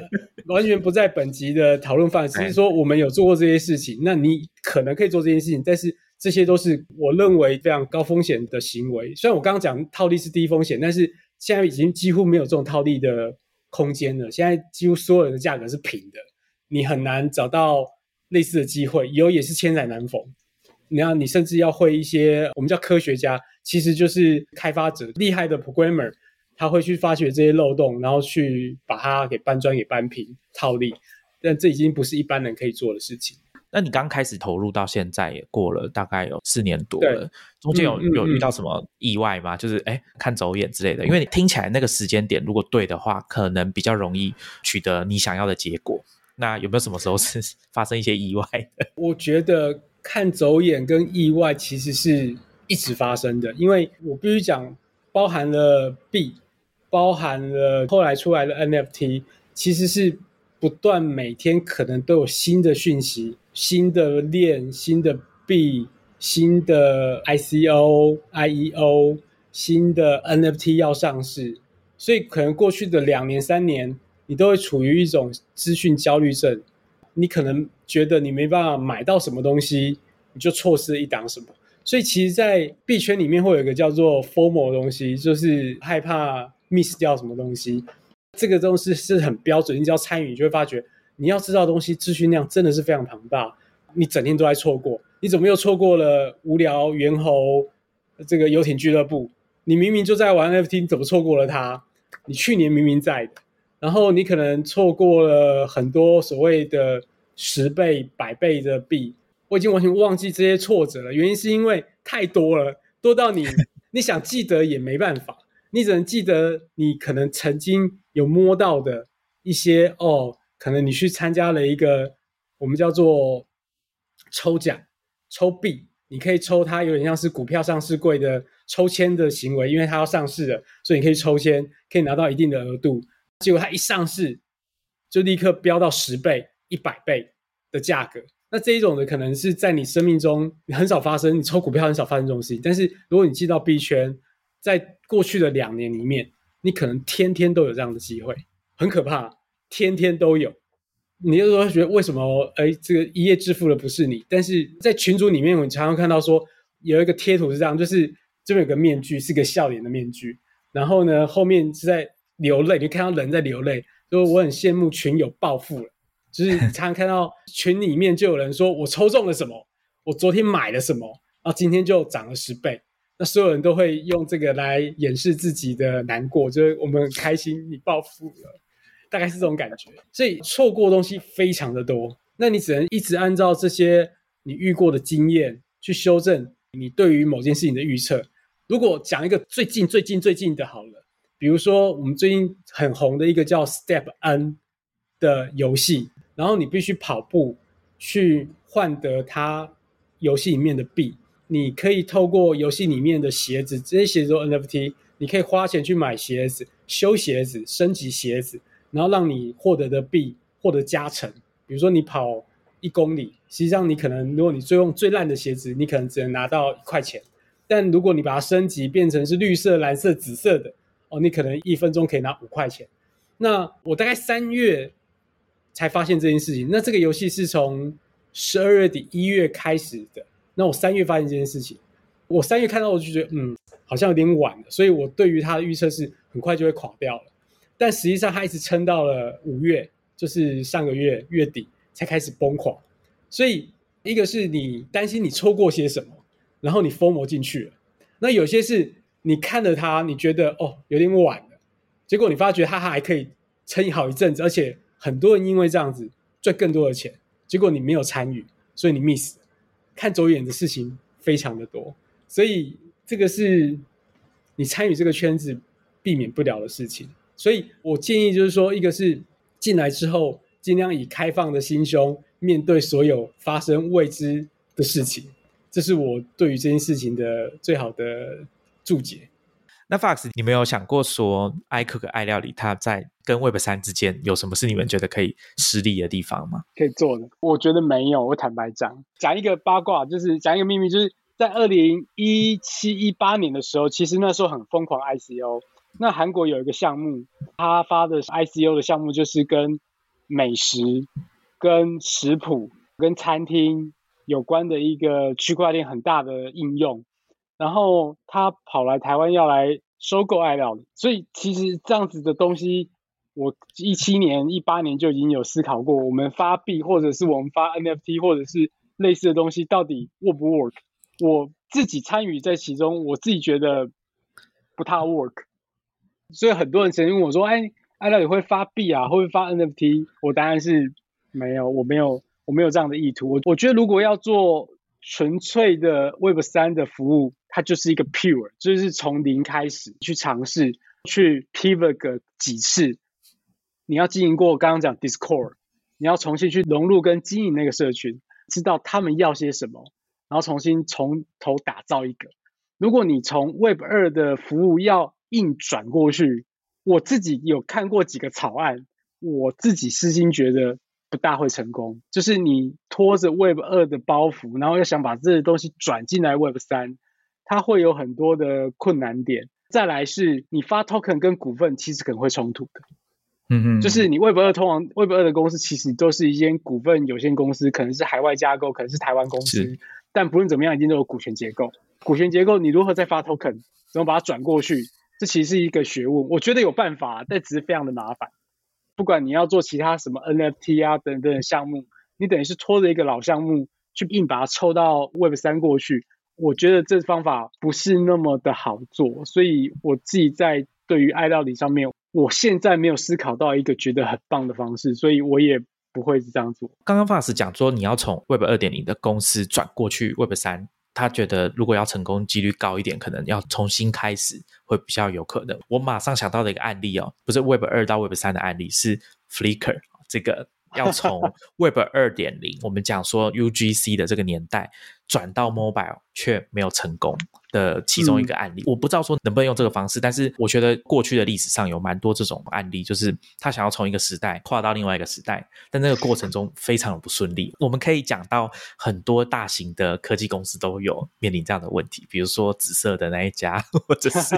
完全不在本集的讨论范围，只是说我们有做过这些事情，那你可能可以做这件事情，但是这些都是我认为非常高风险的行为。虽然我刚刚讲套利是低风险，但是现在已经几乎没有这种套利的空间了，现在几乎所有人的价格是平的，你很难找到类似的机会，有也是千载难逢。你要你甚至要会一些我们叫科学家，其实就是开发者，厉害的 programmer， 他会去发掘这些漏洞，然后去把它给搬砖给搬平套利，但这已经不是一般人可以做的事情。 那你刚开始投入到现在也过了大概有四年多了，中间有、嗯嗯、有遇到什么意外吗？就是哎看走眼之类的，因为你听起来那个时间点如果对的话，可能比较容易取得你想要的结果。那有没有什么时候是发生一些意外的？ 我觉得看走眼跟意外其实是一直发生的，因为我必须讲，包含了币，包含了后来出来的 N F T， 其实是不断每天可能都有新的讯息，新的链，新的币，新的 I C O、I E O， 新的 N F T 要上市，所以可能过去的两年、三年，你都会处于一种资讯焦虑症。你可能觉得你没办法买到什么东西，你就错失了一档什么。所以其实在币圈里面会有一个叫做 FOMO 的东西，就是害怕 miss 掉什么东西。这个东西是很标准，你只要参与你就会发觉，你要知道的东西资讯量真的是非常庞大，你整天都在错过。你怎么又错过了无聊猿猴这个游艇俱乐部？你明明就在玩 N F T， 你怎么错过了它？你去年明明在的。然后你可能错过了很多所谓的十倍、百倍的币，我已经完全忘记这些挫折了。原因是因为太多了，多到你你想记得也没办法，你只能记得你可能曾经有摸到的一些哦，可能你去参加了一个我们叫做抽奖、抽币，你可以抽它，有点像是股票上市柜的抽签的行为，因为它要上市了，所以你可以抽签，可以拿到一定的额度。结果它一上市就立刻飙到十倍、一百倍的价格，那这一种的可能是在你生命中你很少发生，你抽股票很少发生这种事情，但是如果你进到币圈，在过去的两年里面，你可能天天都有这样的机会，很可怕，天天都有。你就会觉得为什么哎，这个一夜致富的不是你？但是在群组里面，我常常看到说有一个贴图是这样，就是这边有个面具，是个笑脸的面具，然后呢后面是在流泪，你看到人在流泪，所以我很羡慕群友暴富了，就是常常看到群里面就有人说我抽中了什么，我昨天买了什么，然后今天就涨了十倍，那所有人都会用这个来掩饰自己的难过，就是我们很开心你暴富了，大概是这种感觉。所以错过的东西非常的多，那你只能一直按照这些你遇过的经验去修正你对于某件事情的预测。如果讲一个最近最近最近的好了，比如说我们最近很红的一个叫 Step N 的游戏，然后你必须跑步去换得它游戏里面的币，你可以透过游戏里面的鞋子，这些鞋子都 N F T， 你可以花钱去买鞋子、修鞋子、升级鞋子，然后让你获得的币获得加成。比如说你跑一公里，实际上你可能如果你最用最烂的鞋子，你可能只能拿到一块钱，但如果你把它升级变成是绿色、蓝色、紫色的，哦，你可能一分钟可以拿五块钱。那我大概三月才发现这件事情。那这个游戏是从十二月底一月开始的。那我三月发现这件事情，我三月看到我就觉得，嗯，好像有点晚了。所以我对于它的预测是很快就会垮掉了。但实际上它一直撑到了五月，就是上个月月底才开始崩垮。所以一个是你担心你错过些什么，然后你 FOMO 进去了。那有些是你看了它，你觉得哦有点晚了，结果你发觉它还可以撑好一阵子，而且很多人因为这样子赚更多的钱，结果你没有参与，所以你 miss 了。看走眼的事情非常的多，所以这个是你参与这个圈子避免不了的事情。所以我建议就是说，一个是进来之后尽量以开放的心胸面对所有发生未知的事情，这是我对于这件事情的最好的注解。 那 Fox 你们有想过说 iCook 爱料理它在跟 Web 三 之间有什么是你们觉得可以施力的地方吗？ 可以做的我觉得没有。我坦白讲，讲一个八卦，就是讲一个秘密，就是在二零一七一八年的时候，其实那时候很疯狂 I C O。 那韩国有一个项目，他发的 I C O 的项目就是跟美食跟食谱跟餐厅有关的一个区块链很大的应用，然后他跑来台湾要来收购爱料理，所以其实这样子的东西我一七年一八年就已经有思考过，我们发币或者是我们发 N F T 或者是类似的东西到底 work 不 work， 我自己参与在其中，我自己觉得不太 work， 所以很多人曾经问我说，哎，爱料理会发币啊，会不会发 N F T？ 我答案是没有，我没有我没有这样的意图。我我觉得如果要做纯粹的 Web 三 的服务，它就是一个 pure， 就是从零开始去尝试，去 pivot 个几次。你要经营过刚刚讲 Discord， 你要重新去融入跟经营那个社群，知道他们要些什么，然后重新从头打造一个。如果你从 Web 二 的服务要硬转过去，我自己有看过几个草案，我自己私心觉得不大会成功。就是你拖着 Web 二 的包袱，然后又想把这些东西转进来 Web 三，它会有很多的困难点。再来是你发 token 跟股份其实可能会冲突的。 嗯嗯， 就是你 Web 二 通常 Web 二 的公司其实都是一间股份有限公司，可能是海外架构，可能是台湾公司，但不论怎么样一定都有股权结构。股权结构你如何再发 token， 怎么把它转过去，这其实是一个学问。我觉得有办法，但只是非常的麻烦。不管你要做其他什么 N F T 啊等等的项目，你等于是拖着一个老项目去硬把它抽到 Web 三 过去，我觉得这方法不是那么的好做。所以我自己在对于爱料理上面，我现在没有思考到一个觉得很棒的方式，所以我也不会是这样做。 刚刚 Fox 讲说你要从 Web 二点零 的公司转过去 Web 三，他觉得如果要成功几率高一点，可能要重新开始会比较有可能。我马上想到的一个案例哦，不是 Web 二 到 Web 三 的案例，是 Flickr 这个要从 Web 二点零 我们讲说 U G C 的这个年代转到 Mobile 却没有成功的其中一个案例、嗯、我不知道说能不能用这个方式，但是我觉得过去的历史上有蛮多这种案例，就是他想要从一个时代跨到另外一个时代，但那个过程中非常的不顺利。我们可以讲到很多大型的科技公司都有面临这样的问题，比如说紫色的那一家，或者是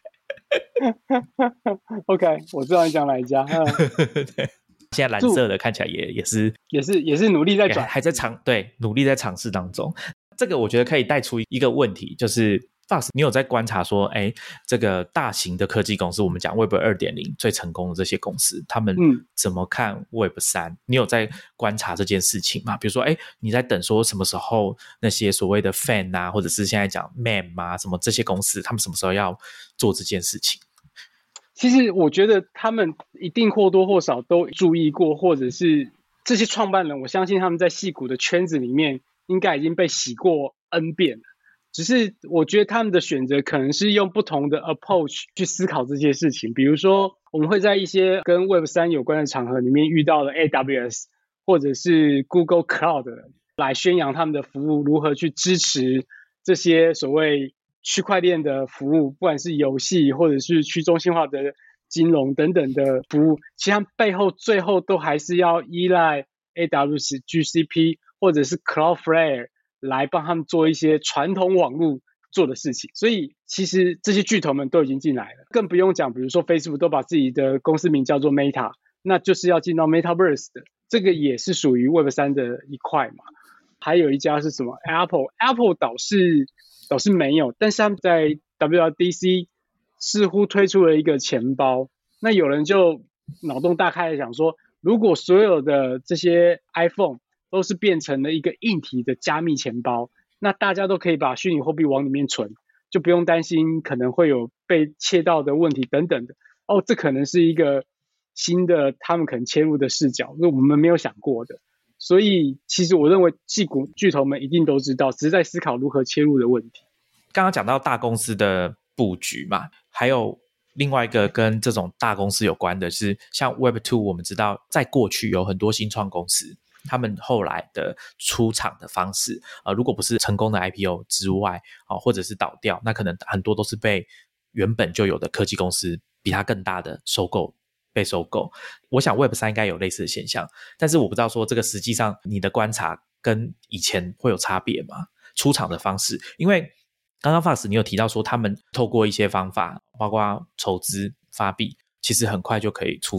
OK 我知道你讲哪一家对，现在蓝色的看起来也也是也是也是努力在转， 还在尝对努力在尝试当中。这个我觉得可以带出一个问题，就是 Fox 你有在观察说，哎，这个大型的科技公司，我们讲 Web 二点零 最成功的这些公司，他们怎么看 Web 三、嗯、你有在观察这件事情吗？比如说，哎，你在等说什么时候那些所谓的 fan 啊，或者是现在讲 meme 啊，什么这些公司，他们什么时候要做这件事情？ 其实我觉得他们一定或多或少都注意过，或者是这些创办人，我相信他们在矽谷的圈子里面应该已经被洗过 N 遍了，只是我觉得他们的选择可能是用不同的 approach 去思考这些事情。比如说我们会在一些跟 Web 三 有关的场合里面遇到的 A W S 或者是 Google Cloud 来宣扬他们的服务如何去支持这些所谓区块链的服务，不管是游戏或者是去中心化的金融等等的服务，其实他们背后最后都还是要依赖 A W S、G C P 或者是 Cloudflare 来帮他们做一些传统网络做的事情。所以其实这些巨头们都已经进来了，更不用讲比如说 Facebook 都把自己的公司名叫做 Meta， 那就是要进到 Metaverse 的，这个也是属于 Web 三 的一块嘛。还有一家是什么 Apple Apple 倒是倒是没有，但是他们在 W W D C 似乎推出了一个钱包，那有人就脑洞大开的想说，如果所有的这些 iPhone 都是变成了一个硬体的加密钱包，那大家都可以把虚拟货币往里面存，就不用担心可能会有被窃盗的问题等等的。哦，这可能是一个新的他们可能切入的视角，是我们没有想过的。所以其实我认为矽谷巨头们一定都知道，只是在思考如何切入的问题。 刚刚讲到大公司的布局嘛，还有另外一个跟这种大公司有关的是，像 Web 二 我们知道在过去有很多新创公司，他们后来的出场的方式、呃、如果不是成功的 I P O 之外、呃、或者是倒掉，那可能很多都是被原本就有的科技公司比它更大的收购被收购。我想 Web 三 应该有类似的现象，但是我不知道说这个实际上你的观察跟以前会有差别吗？出场的方式，因为刚刚 Fox 你有提到说他们透过一些方法包括筹资发币，其实很快就可以出场。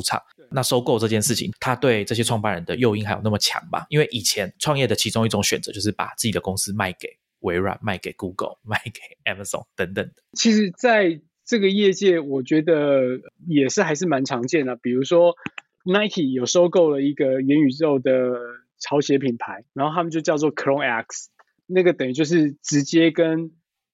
那收购这件事情它对这些创办人的诱因还有那么强吧？因为以前创业的其中一种选择就是把自己的公司卖给微软、卖给 Google、卖给 Amazon 等等的。 其实在这个业界我觉得也是还是蛮常见的，比如说 Nike 有收购了一个元宇宙的潮鞋品牌，然后他们就叫做 Clone X， 那个等于就是直接跟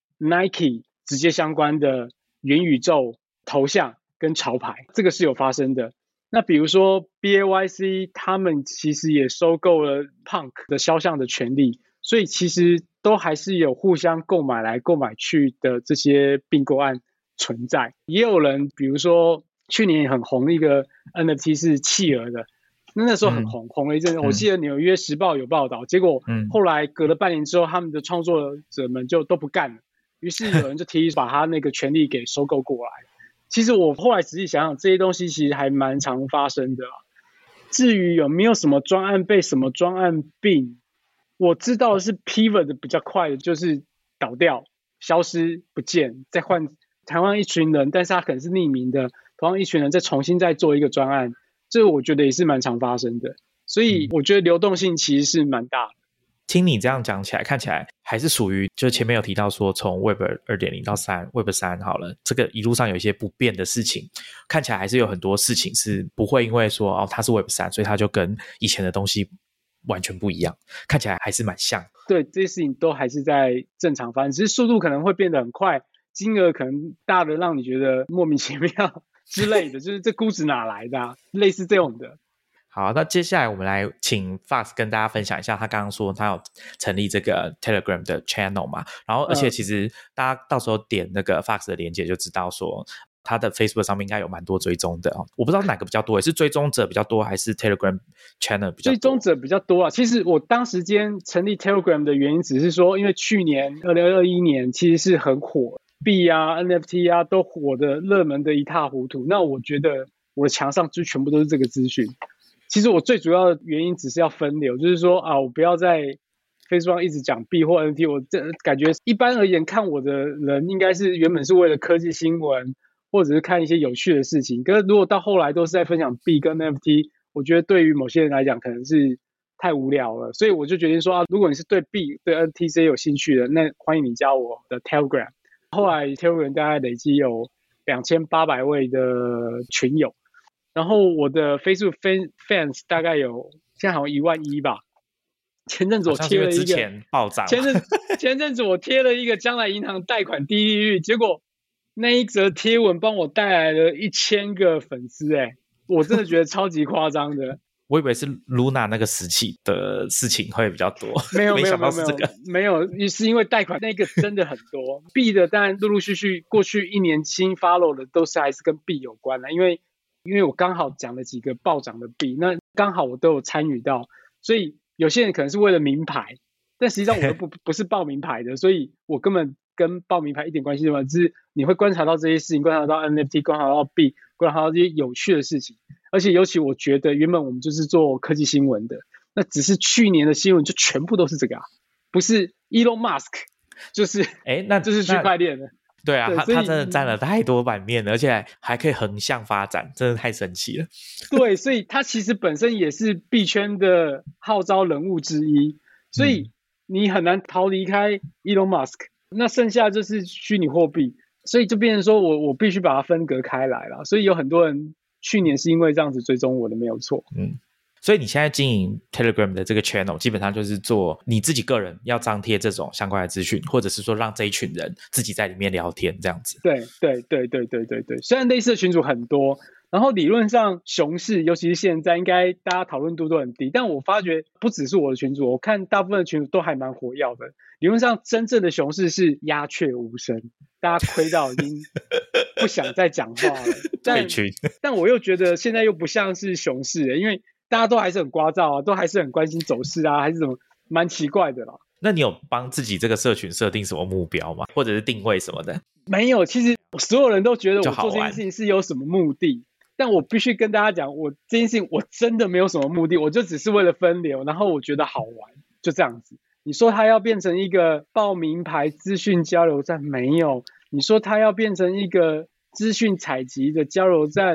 Nike 直接相关的元宇宙头像跟潮牌，这个是有发生的。那比如说 B A Y C 他们其实也收购了 Punk 的肖像的权利，所以其实都还是有互相购买来购买去的这些并购案存在。也有人比如说去年很红的一个 N F T 是企鹅的，那那时候很红、嗯、红了一阵子，我记得纽约时报有报道、嗯、结果后来隔了半年之后他们的创作者们就都不干了，于是有人就提议把他那个权利给收购过来。其实我后来仔细想想，这些东西其实还蛮常发生的啦。至于有没有什么专案被什么专案并，我知道的是 pivot 的比较快的就是倒掉消失不见，再换台湾一群人，但是他可能是匿名的，同样一群人再重新再做一个专案，这个我觉得也是蛮常发生的。所以我觉得流动性其实是蛮大的。 听你这样讲起来，看起来还是属于就前面有提到说从 Web 二点零 到三 Web 三好了，这个一路上有一些不变的事情，看起来还是有很多事情是不会因为说哦它是 Web 三，所以它就跟以前的东西完全不一样，看起来还是蛮像。 对，这些事情都还是在正常发生，只是速度可能会变得很快，金额可能大的让你觉得莫名其妙之类的就是这估值哪来的、啊、类似这种的。 好，那接下来我们来请 Fox 跟大家分享一下，他刚刚说他有成立这个 Telegram 的 channel 嘛，然后而且其实大家到时候点那个 Fox 的连结就知道说他的 Facebook 上面应该有蛮多追踪的、哦、我不知道哪个比较多，是追踪者比较多还是 Telegram channel 比较多？追踪者比较多啊。其实我当时间成立 Telegram 的原因只是说，因为去年二零二一年其实是很火，币啊 N F T 啊都火的热门的一塌糊涂，那我觉得我的墙上就全部都是这个资讯。其实我最主要的原因只是要分流，就是说啊，我不要在 Facebook 上一直讲币或 N F T， 我这感觉一般而言看我的人应该是原本是为了科技新闻或者是看一些有趣的事情，可是如果到后来都是在分享币跟 N F T， 我觉得对于某些人来讲可能是太无聊了，所以我就决定说啊，如果你是对币对 N F T 这些有兴趣的，那欢迎你加我的 Telegram。 后来 Telegram 大概累积有两千八百位的群友，然后我的 Facebook fans 大概有现在好像一万一吧。前阵子我贴了一个， 之前暴涨， 前阵前阵子我贴了一个将来银行贷款低利率，结果那一则贴文帮我带来了一千个粉丝，哎，我真的觉得超级夸张的。 我以为是 Luna 那个时期的事情会比较多， 没有没有没有没有没有，是因为贷款那个真的很多，币的当然陆陆续续过去一年新 follow 的都是还是跟币有关的，因为因为我刚好讲了几个暴涨的币，那刚好我都有参与到，所以有些人可能是为了名牌，但实际上我都不不是报名牌的，所以我根本跟报名牌一点关系都没有，只是你会观察到这些事情，观察到 N F T， 观察到币，观察到这些有趣的事情。而且尤其我觉得原本我们就是做科技新闻的，那只是去年的新闻就全部都是这个啊，不是 Elon Musk 就是哎，那就是区块链的。 对啊，对他他真的占了太多版面了，而且还可以横向发展，真的太神奇了。 对，所以他其实本身也是币圈的号召人物之一，所以你很难逃离开 Elon Musk。那剩下就是虚拟货币，所以就变成说我我必须把它分隔开来了。所以有很多人去年是因为这样子追踪我的，没有错。 嗯。所以你现在经营 Telegram 的这个 channel 基本上就是做你自己个人要张贴这种相关的资讯，或者是说让这一群人自己在里面聊天这样子。 对对对对对对对，虽然类似的群组很多，然后理论上熊市尤其是现在应该大家讨论度都很低，但我发觉不只是我的群组，我看大部分的群组都还蛮活跃的。理论上真正的熊市是鸦雀无声，大家亏到已经不想再讲话了。但, 但我又觉得现在又不像是熊市，因为大家都还是很聒噪啊，都还是很关心走势啊，还是什么，蛮奇怪的啦。 那你有帮自己这个社群设定什么目标吗？或者是定位什么的？ 没有，其实所有人都觉得我做这件事情是有什么目的，但我必须跟大家讲，我这件事情我真的没有什么目的，我就只是为了分流，然后我觉得好玩，就这样子。你说它要变成一个报名牌资讯交流站，没有；你说它要变成一个资讯采集的交流站，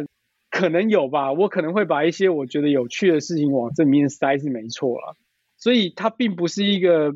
可能有吧，我可能会把一些我觉得有趣的事情往这里面塞是没错啦，所以它并不是一个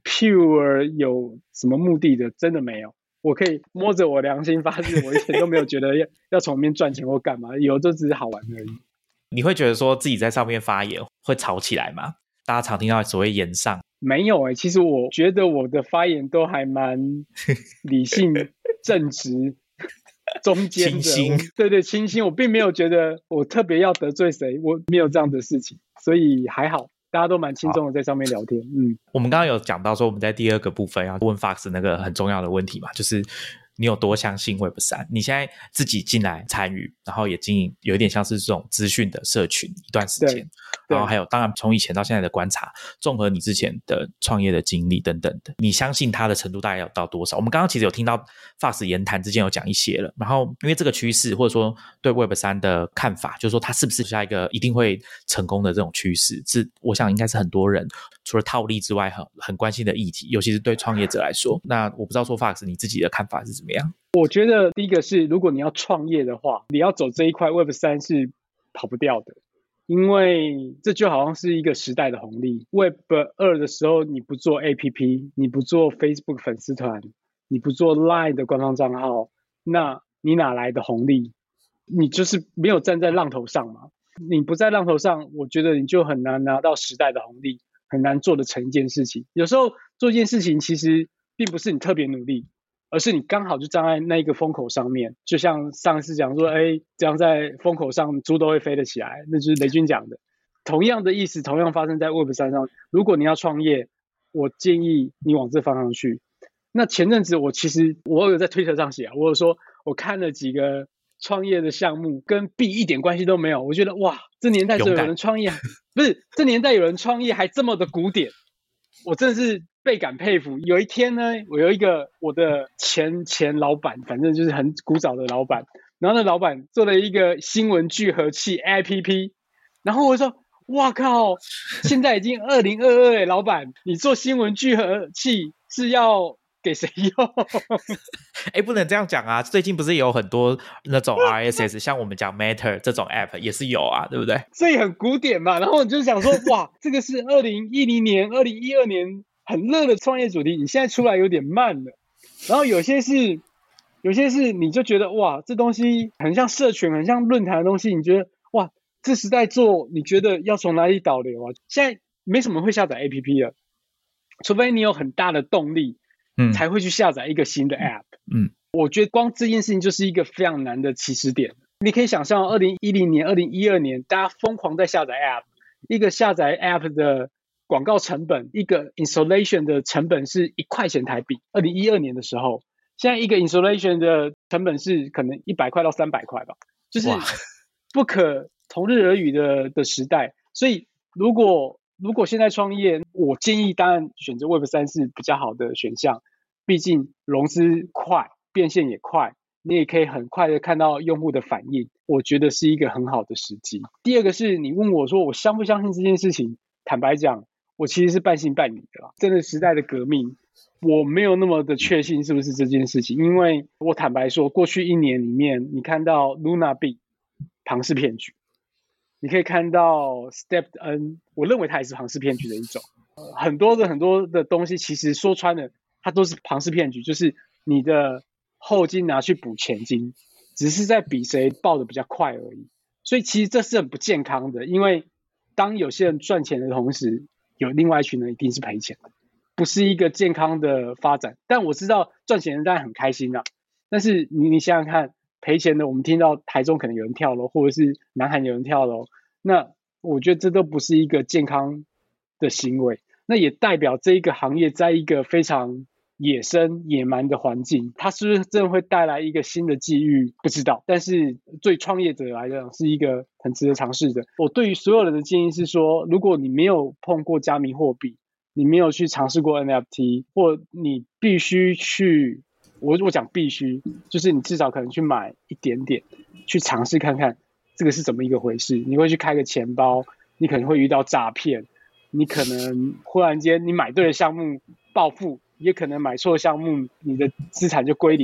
pure 有什么目的的，真的没有。我可以摸着我良心发誓，我以前都没有觉得要要从里面赚钱或干嘛，有就只是好玩而已。 你会觉得说自己在上面发言会吵起来吗？大家常听到所谓言上， 没有哎、欸，其实我觉得我的发言都还蛮理性、正直、中间的， 清新， 对对，清新。我并没有觉得我特别要得罪谁，我没有这样的事情，所以还好，大家都蛮轻松的在上面聊天。嗯， 我们刚刚有讲到说我们在第二个部分要问 Fox 那个很重要的问题嘛，就是你有多相信 Web 三？ 你现在自己进来参与，然后也经营有一点像是这种资讯的社群一段时间，然后还有当然从以前到现在的观察，综合你之前的创业的经历等等的，你相信它的程度大概有到多少？我们刚刚其实有听到 Fox 言谈之间有讲一些了，然后因为这个趋势或者说对 Web 三 的看法，就是说它是不是下一个一定会成功的这种趋势，是我想应该是很多人除了套利之外很很关心的议题，尤其是对创业者来说。那我不知道说 Fox 你自己的看法是怎么样？ 我觉得第一个是，如果你要创业的话，你要走这一块 Web 三 是跑不掉的，因为这就好像是一个时代的红利。Web 二 的时候，你不做 A P P， 你不做 Facebook 粉丝团，你不做 Line 的官方账号，那你哪来的红利？你就是没有站在浪头上嘛。你不在浪头上，我觉得你就很难拿到时代的红利，很难做得成一件事情。有时候做一件事情其实并不是你特别努力，而是你刚好就站在那一个风口上面，就像上次讲说，哎，这样在风口上猪都会飞得起来，那就是雷军讲的。同样的意思，同样发生在 Web 三 上。如果你要创业，我建议你往这方向去。那前阵子我其实我有在推特上写啊，我有说我看了几个创业的项目，跟币一点关系都没有。我觉得哇，这年代就有人创业，不是这年代有人创业还这么的古典，我真的是倍感佩服。有一天呢，我有一个我的前前老板，反正就是很古早的老板，然后那老板做了一个新闻聚合器 A P P， 然后我说哇靠，现在已经二零二二哎，老板你做新闻聚合器是要给谁用？ 哎，不能这样讲啊！最近不是有很多那种 R S S， 像我们讲 Matter 这种 App 也是有啊，对不对？ 所以很古典嘛。然后你就想说，哇，这个是二零一零年、二零一二年很热的创业主题，你现在出来有点慢了。然后有些是，有些是你就觉得哇，这东西很像社群，很像论坛的东西，你觉得哇，这时代做，你觉得要从哪里导流啊？现在没什么会下载 A P P 了，除非你有很大的动力。嗯，才会去下载一个新的 App。嗯，我觉得光这件事情就是一个非常难的起始点。你可以想象，二零一零年、二零一二年，大家疯狂在下载 App， 一个下载 App 的广告成本，一个 installation 的成本是一块钱台币。二零一二年的时候，现在一个 installation 的成本是可能一百块到三百块吧，就是不可同日而语的的时代。所以，如果如果现在创业，我建议当然选择 Web 三 是比较好的选项，毕竟融资快，变现也快，你也可以很快的看到用户的反应，我觉得是一个很好的时机。第二个是你问我说我相不相信这件事情，坦白讲，我其实是半信半疑的啦。真的时代的革命，我没有那么的确信是不是这件事情，因为我坦白说，过去一年里面，你看到 Luna币庞氏骗局。你可以看到 Step N， 我认为它也是庞氏骗局的一种。呃、很多的很多的东西，其实说穿了，它都是庞氏骗局，就是你的后金拿去补前金，只是在比谁爆的比较快而已。所以其实这是很不健康的，因为当有些人赚钱的同时，有另外一群人一定是赔钱的，不是一个健康的发展。但我知道赚钱的人当然很开心啊，但是你你想想看。赔钱的，我们听到台中可能有人跳楼，或者是南韩有人跳楼，那我觉得这都不是一个健康的行为。那也代表这一个行业在一个非常野生野蛮的环境，它是不是真的会带来一个新的机遇？不知道。但是对创业者来讲，是一个很值得尝试的。我对于所有人的建议是说，如果你没有碰过加密货币，你没有去尝试过 N F T， 或你必须去。我我讲必须，就是你至少可能去买一点点，去尝试看看这个是怎么一个回事。你会去开个钱包，你可能会遇到诈骗，你可能忽然间你买对了项目暴富，也可能买错项目，你的资产就归零。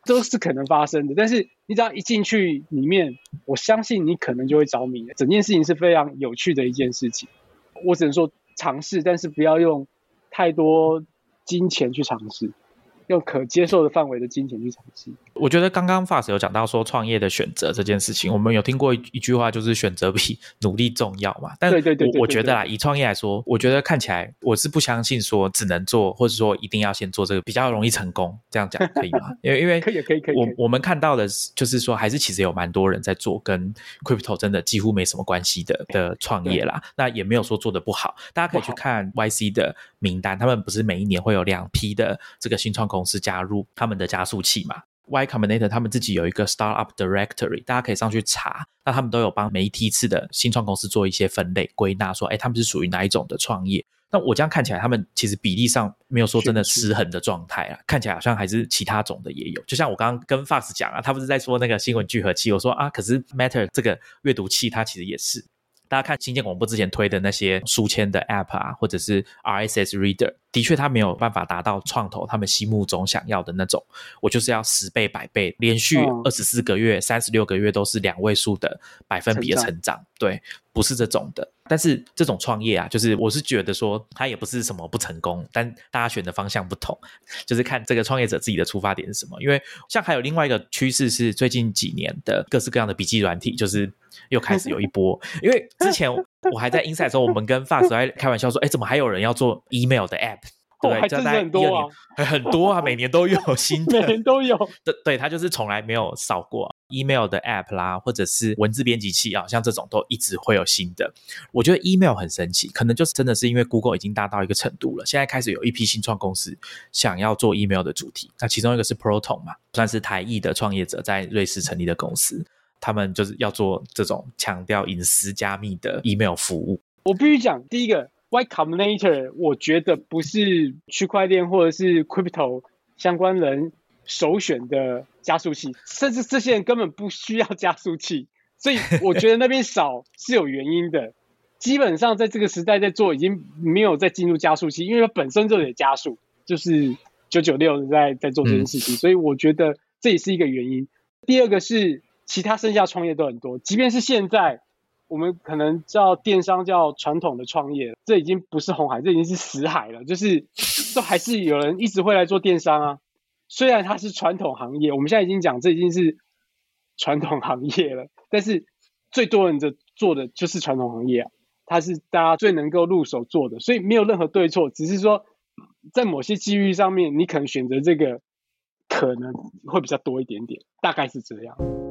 都是可能发生的。但是你只要一进去里面，我相信你可能就会着迷了。整件事情是非常有趣的一件事情，我只能说尝试，但是不要用太多金钱去尝试，用可接受的范围的金钱去尝试。 我觉得刚刚 Fox 有讲到说创业的选择这件事情，我们有听过一句话，就是选择比努力重要嘛。但对对对对对我我觉得啦，以创业来说，我觉得看起来我是不相信说只能做，或者说一定要先做这个比较容易成功，这样讲可以吗？因为因为可以可以可以， 我我们看到的就是说，还是其实有蛮多人在做跟 crypto 真的几乎没什么关系的的创业啦。那也没有说做的不好，大家可以去看 Y C 的名单，他们不是每一年会有两批的这个新创公司加入他们的加速器嘛。Y Combinator 他们自己有一个 Startup Directory， 大家可以上去查，那他们都有帮每一梯次的新创公司做一些分类归纳，说哎，他们是属于哪一种的创业。那我这样看起来他们其实比例上没有说真的失衡的状态啊，看起来好像还是其他种的也有。就像我刚刚跟 Fox 讲啊，他不是在说那个新闻聚合器，我说啊，可是 Matter 这个阅读器它其实也是。大家看新建广播之前推的那些书签的 App 啊，或者是 R S S Reader， 的确它没有办法达到创投他们心目中想要的那种，我就是要十倍百倍连续二十四个月、三十六个月都是两位数的百分比的成长，对，不是这种的。但是这种创业啊，就是我是觉得说它也不是什么不成功，但大家选的方向不同，就是看这个创业者自己的出发点是什么。因为像还有另外一个趋势是最近几年的各式各样的笔记软体，就是又开始有一波。因为之前我还在 Insight 的时候，我们跟 Fox 在开玩笑说，哎，怎么还有人要做 email 的 app？对， 哦，还真是很多啊， 很多啊，每年都有新的， 每年都有。 对，对，它就是从来没有少过。email 的 app 啦，或者是文字编辑器啊，像这种都一直会有新的。我觉得 email 很神奇，可能就是真的是因为 Google 已经大到一个程度了，现在开始有一批新创公司想要做 email 的主题。那其中一个是 Proton 嘛，算是台裔的创业者在瑞士成立的公司，他们就是要做这种强调隐私加密的 email 服务。 我必须讲，第一个 Y Combinator 我觉得不是区块链或者是 crypto 相关人首选的加速器，甚至这些人根本不需要加速器，所以我觉得那边少是有原因的。基本上在这个时代在做已经没有再进入加速器，因为它本身就得加速，就是九九六在在做这件事情、嗯、所以我觉得这也是一个原因。第二个是其他剩下创业都很多，即便是现在我们可能叫电商叫传统的创业，这已经不是红海，这已经是死海了，就是都还是有人一直会来做电商啊。虽然它是传统行业，我们现在已经讲这已经是传统行业了，但是最多人的做的就是传统行业啊，它是大家最能够入手做的，所以没有任何对错，只是说在某些机遇上面，你可能选择这个可能会比较多一点点，大概是这样。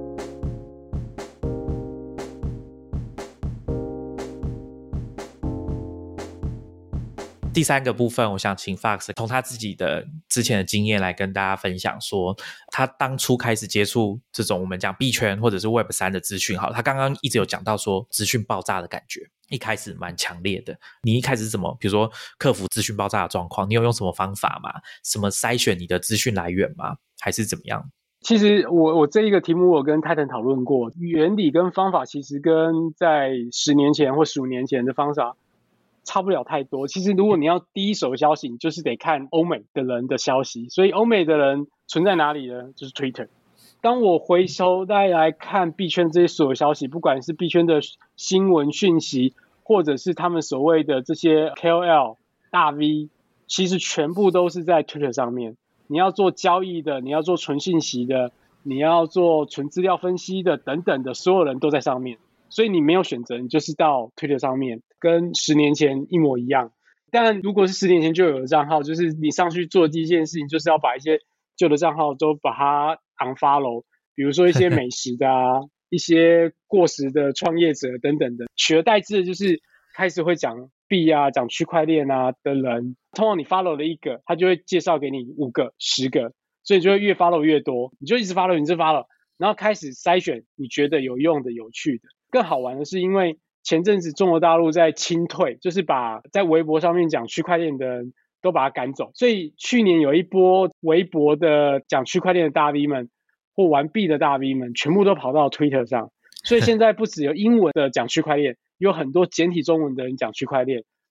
第三个部分，我想请 Fox 从他自己的之前的经验来跟大家分享说，他当初开始接触这种我们讲币圈或者是 Web 三 的资讯，好，他刚刚一直有讲到说资讯爆炸的感觉，一开始蛮强烈的。你一开始是怎么，比如说克服资讯爆炸的状况，你有用什么方法吗？什么筛选你的资讯来源吗？还是怎么样？ 其实我我这一个题目我跟泰腾讨论过，原理跟方法其实跟在十年前或十五年前的方法差不了太多。其实如果你要第一手消息，你就是得看欧美的人的消息，所以欧美的人存在哪里呢？就是 Twitter。当我回头再来看币圈这些所有消息，不管是币圈的新闻讯息，或者是他们所谓的这些 K O L 大 V， 其实全部都是在 Twitter 上面。你要做交易的，你要做纯信息的，你要做纯资料分析的等等的，所有人都在上面。所以你没有选择，你就是到 Twitter 上面，跟十年前一模一样。但如果是十年前就有的账号，就是你上去做的第一件事情，就是要把一些旧的账号都把它 unfollow， 比如说一些美食的啊，一些过时的创业者等等的，取而代之的就是开始会讲币啊、讲区块链啊的人，通常你 follow 了一个，他就会介绍给你五个、十个，所以你就会越 follow 越多，你就一直 follow， 你一直 follow， 然后开始筛选你觉得有用的、有趣的。更好玩的是，因为前阵子中国大陆在清退，就是把在微博上面讲区块链的人都把他赶走，所以去年有一波微博的讲区块链的大 V 们或玩币的大 V 们全部都跑到 Twitter 上，所以现在不只有英文的讲区块链，有很多简体中文的人讲区块链，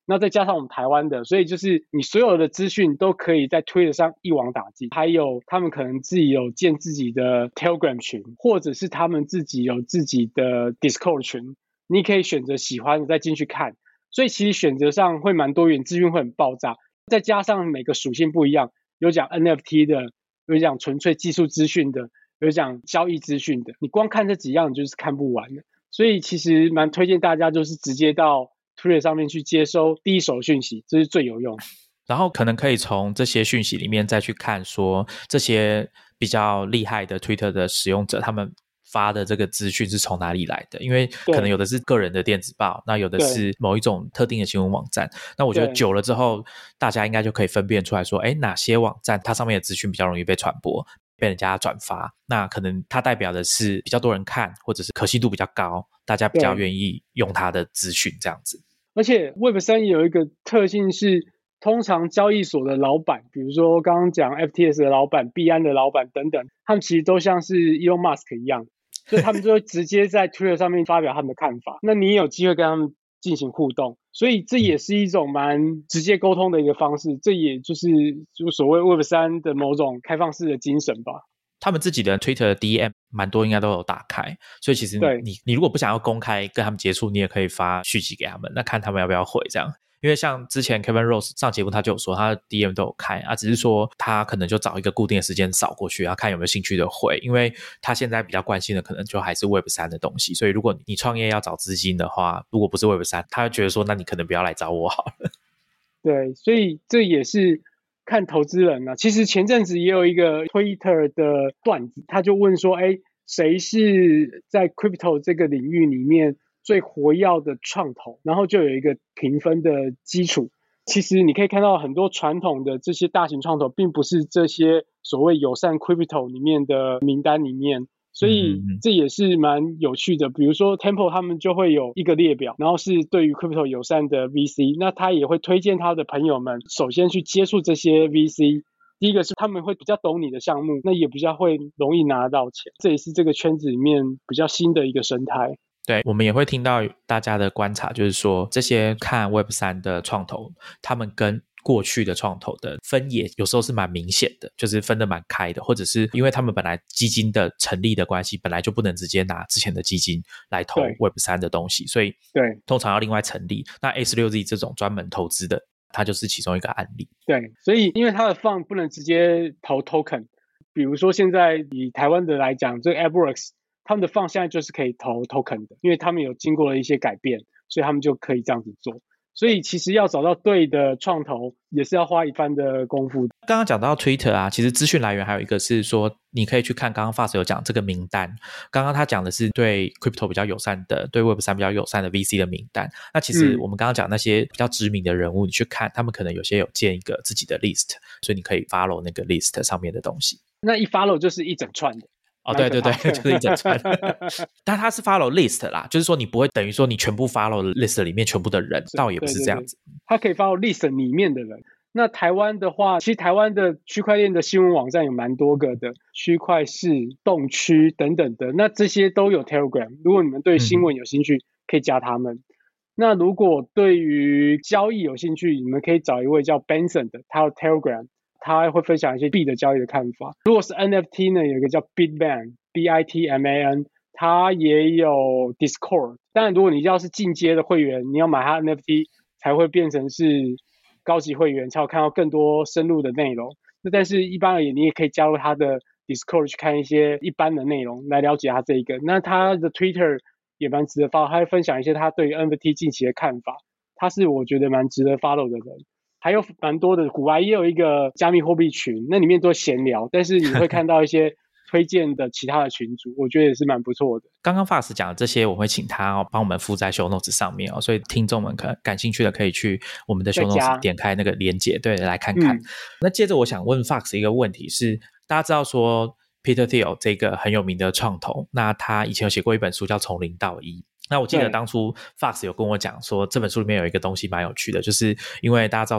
那再加上我们台湾的，所以就是你所有的资讯都可以在 Twitter 上一网打尽。还有他们可能自己有建自己的 Telegram 群，或者是他们自己有自己的 Discord 群，你可以选择喜欢的再进去看。所以其实选择上会蛮多元，资讯会很爆炸。再加上每个属性不一样，有讲 N F T 的，有讲纯粹技术资讯的，有讲交易资讯的，你光看这几样你就是看不完的。所以其实蛮推荐大家就是直接到 Twitter 上面去接收第一手讯息，这是最有用的。 然后可能可以从这些讯息里面再去看说这些比较厉害的 Twitter 的使用者他们发的这个资讯是从哪里来的，因为可能有的是个人的电子报，那有的是某一种特定的新闻网站，那我觉得久了之后大家应该就可以分辨出来说，诶，哪些网站它上面的资讯比较容易被传播，被人家转发，那可能它代表的是比较多人看，或者是可信度比较高，大家比较愿意用它的资讯这样子。 而且 Web 三 有一个特性是，通常交易所的老板，比如说刚刚讲 F T S 的老板、币安的老板等等，他们其实都像是 Elon Musk 一样，所以他们就会直接在 Twitter 上面发表他们的看法，那你也有机会跟他们进行互动，所以这也是一种蛮直接沟通的一个方式，这也就是就所谓 Web 三 的某种开放式的精神吧。 他们自己的 Twitter 的 D M 蛮多应该都有打开，所以其实 你, 你, 你如果不想要公开跟他们接触，你也可以发讯息给他们，那看他们要不要回这样。因为像之前 Kevin Rose 上节目他就有说他的 D M 都有开啊，只是说他可能就找一个固定的时间扫过去，然后看有没有兴趣的回，因为他现在比较关心的可能就还是 Web 三 的东西，所以如果你创业要找资金的话，如果不是 Web 三，他会觉得说那你可能不要来找我好了。 对，所以这也是看投资人啊。其实前阵子也有一个 Twitter 的段子，他就问说，哎，谁是在 Crypto 这个领域里面最活跃的创投，然后就有一个评分的基础。其实你可以看到很多传统的这些大型创投并不是这些所谓友善 Crypto 里面的名单里面，所以这也是蛮有趣的。比如说 Temple 他们就会有一个列表，然后是对于 Crypto 友善的 V C， 那他也会推荐他的朋友们首先去接触这些 V C。第一个是他们会比较懂你的项目，那也比较会容易拿到钱，这也是这个圈子里面比较新的一个生态。 对，我们也会听到大家的观察，就是说这些看 Web 三 的创投，他们跟过去的创投的分野有时候是蛮明显的，就是分得蛮开的，或者是因为他们本来基金的成立的关系，本来就不能直接拿之前的基金来投 Web 三 的东西，所以对， 通常要另外成立。那 A 十六 Z 这种专门投资的，它就是其中一个案例。 对，所以因为它的 fund 不能直接投 token， 比如说现在以台湾的来讲，这个 AppWorks 他们的 fund 现在就是可以投 token 的，因为他们有经过了一些改变，所以他们就可以这样子做。所以其实要找到对的创投也是要花一番的功夫。 刚刚讲到 Twitter 啊，其实资讯来源还有一个是说你可以去看刚刚 Fast 有讲这个名单，刚刚他讲的是对 Crypto 比较友善的，对 Web 三 比较友善的 V C 的名单，那其实我们刚刚讲那些比较知名的人物，你去看他们可能有些有建一个自己的 list， 所以你可以 follow 那个 list 上面的东西， 那一 follow 就是一整串的哦，对对对，就是一整串。但它是 follow list 啦，就是说你不会等于说你全部 follow list 里面全部的人，倒也不是这样子。 它可以 follow list 里面的人。那台湾的话，其实台湾的区块链的新闻网站有蛮多个的，区块市、动区等等的，那这些都有 Telegram。如果你们对新闻有兴趣，嗯、可以加他们。那如果对于交易有兴趣，你们可以找一位叫 Benson 的，他有 Telegram。他会分享一些币的交易的看法。如果是 N F T 呢，有一个叫 Bitman B I T M A N， 他也有 Discord。当然如果你要是进阶的会员，你要买他 N F T 才会变成是高级会员，才有看到更多深入的内容。那但是一般而言，你也可以加入他的 Discord 去看一些一般的内容，来了解他这一个。那他的 Twitter 也蛮值得 follow， 他会分享一些他对于 N F T 近期的看法，他是我觉得蛮值得 follow 的人。还有蛮多的，古外也有一个加密货币群，那里面都闲聊，但是你会看到一些推荐的其他的群组，我觉得也是蛮不错的。 刚刚 Fast 讲的这些，我会请他、哦、帮我们附在 show notes 上面哦，所以听众们可能感兴趣的可以去我们的 show notes 点开那个连结，对，来看看。嗯、那接着我想问 Fox 一个问题是，大家知道说 Peter Thiel 这个很有名的创投，那他以前有写过一本书叫《从零到一》。那我记得当初 Fox 有跟我讲说这本书里面有一个东西蛮有趣的，就是因为大家知道说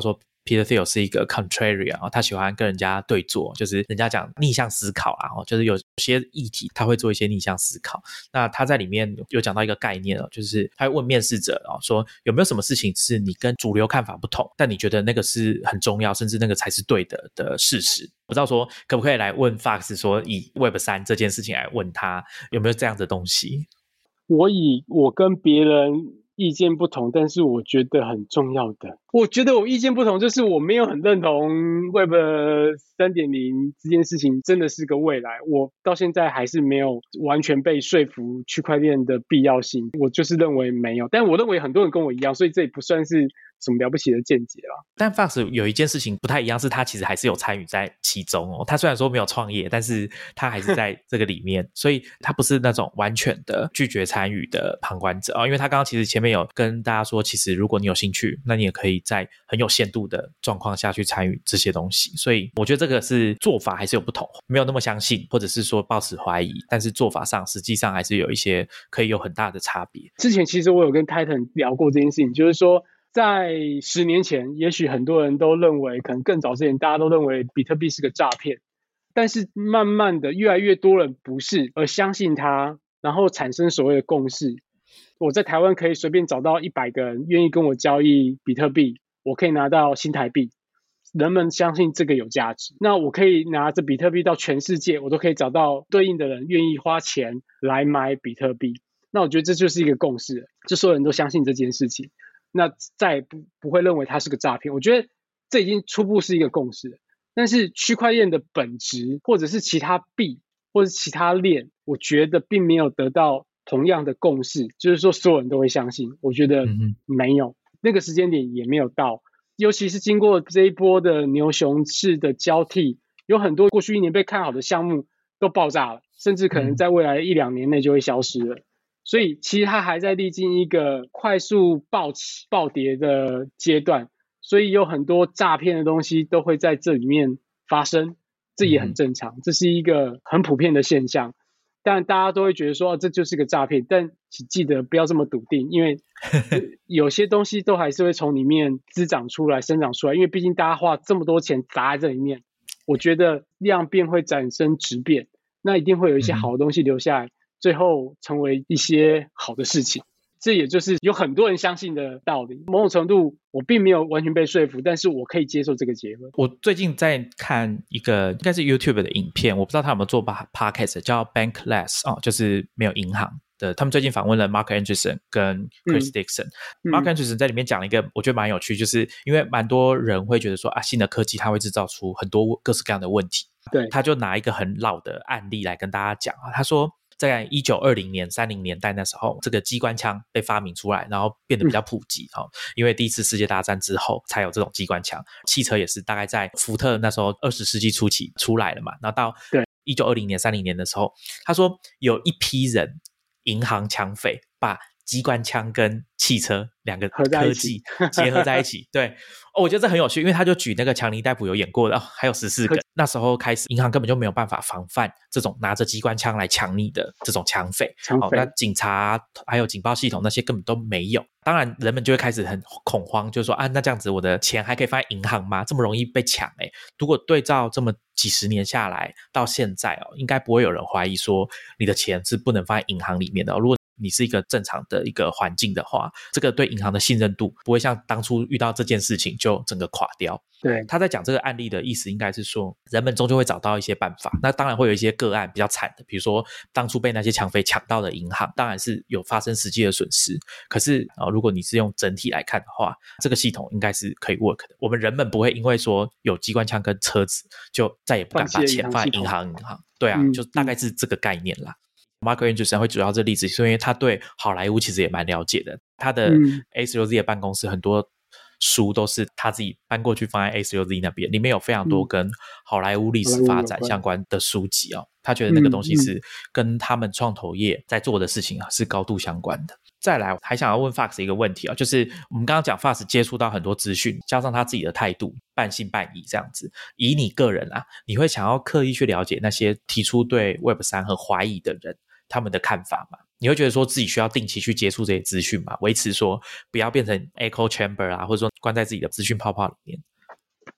Peter Thiel 是一个 contrarian、哦、他喜欢跟人家对坐，就是人家讲逆向思考啦、哦、就是有些议题他会做一些逆向思考。那他在里面有讲到一个概念、哦、就是他会问面试者、哦、说有没有什么事情是你跟主流看法不同，但你觉得那个是很重要，甚至那个才是对的的事实。不知道说可不可以来问 Fox 说以 Web 三 这件事情来问他有没有这样的东西。 我以我跟别人意见不同，但是我觉得很重要的，我觉得我意见不同就是我没有很认同 Web 三点零 这件事情真的是个未来，我到现在还是没有完全被说服区块链的必要性，我就是认为没有，但我认为很多人跟我一样，所以这也不算是什么了不起的见解啦。 但 Fox 有一件事情不太一样，是他其实还是有参与在其中哦。他虽然说没有创业，但是他还是在这个里面，所以他不是那种完全的拒绝参与的旁观者哦。因为他刚刚其实前面有跟大家说，其实如果你有兴趣，那你也可以在很有限度的状况下去参与这些东西。所以我觉得这个是做法还是有不同，没有那么相信，或者是说抱持怀疑，但是做法上实际上还是有一些可以有很大的差别。 之前其实我有跟 Titan 聊过这件事情，就是说在十年前也许很多人都认为，可能更早之前大家都认为比特币是个诈骗，但是慢慢的越来越多人不是而相信它，然后产生所谓的共识。我在台湾可以随便找到一百个人愿意跟我交易比特币，我可以拿到新台币，人们相信这个有价值，那我可以拿着比特币到全世界，我都可以找到对应的人愿意花钱来买比特币，那我觉得这就是一个共识，就所有人都相信这件事情，那再也 不, 不会认为它是个诈骗，我觉得这已经初步是一个共识了。但是区块链的本质或者是其他币或者其他链，我觉得并没有得到同样的共识，就是说所有人都会相信，我觉得没有、嗯、那个时间点也没有到，尤其是经过这一波的牛熊市的交替，有很多过去一年被看好的项目都爆炸了，甚至可能在未来一两年内就会消失了、嗯、所以其实它还在历经一个快速暴起暴跌的阶段，所以有很多诈骗的东西都会在这里面发生，这也很正常、嗯、这是一个很普遍的现象，但大家都会觉得说、哦、这就是个诈骗，但请记得不要这么笃定，因为有些东西都还是会从里面滋长出来生长出来，因为毕竟大家花这么多钱砸在这里面，我觉得量变会产生质变，那一定会有一些好的东西留下来、嗯、最后成为一些好的事情，这也就是有很多人相信的道理。某种程度我并没有完全被说服，但是我可以接受这个结论。 我最近在看一个应该是 YouTube 的影片，我不知道他有没有做 Podcast 叫 Bankless、哦、就是没有银行的。他们最近访问了 Mark Anderson 跟 Chris Dixon、嗯、Mark Anderson 在里面讲了一个我觉得蛮有趣，就是因为蛮多人会觉得说啊，新的科技它会制造出很多各式各样的问题， 对， 他就拿一个很老的案例来跟大家讲。他说在一九二零年三零年代那时候，这个机关枪被发明出来，然后变得比较普及、嗯哦、因为第一次世界大战之后才有这种机关枪。汽车也是大概在福特那时候二十世纪初期出来了嘛，然后到一九二零年三零年的时候，他说有一批人银行抢匪把机关枪跟汽车两个科技结合在一起对、哦、我觉得这很有趣，因为他就举那个强尼戴普有演过的、哦、还有十四个，那时候开始银行根本就没有办法防范这种拿着机关枪来抢你的这种抢匪， 抢匪、 哦、那警察还有警报系统那些根本都没有，当然人们就会开始很恐慌，就是说啊，那这样子我的钱还可以放在银行吗？这么容易被抢诶。如果对照这么几十年下来到现在哦，应该不会有人怀疑说你的钱是不能放在银行里面的、哦、如果你是一个正常的一个环境的话，这个对银行的信任度不会像当初遇到这件事情就整个垮掉。 对， 他在讲这个案例的意思应该是说人们终究会找到一些办法，那当然会有一些个案比较惨的，比如说当初被那些抢匪抢到的银行当然是有发生实际的损失，可是、呃、如果你是用整体来看的话，这个系统应该是可以 work 的。我们人们不会因为说有机关枪跟车子就再也不敢把钱放在银行银行对啊、嗯、就大概是这个概念啦。Mark Anderson 会举到这例子是因为他对好莱坞其实也蛮了解的，他的 A 十六 Z 的办公室很多书都是他自己搬过去放在 A 十六 Z 那边，里面有非常多跟好莱坞历史发展相关的书籍哦。他觉得那个东西是跟他们创投业在做的事情是高度相关的。再来还想要问 Fox 一个问题、哦、就是我们刚刚讲 Fox 接触到很多资讯，加上他自己的态度半信半疑这样子，以你个人啊，你会想要刻意去了解那些提出对 Web 三 很怀疑的人他们的看法吗？你会觉得说自己需要定期去接触这些资讯吗？维持说不要变成 echo chamber 啊，或者说关在自己的资讯泡泡里面。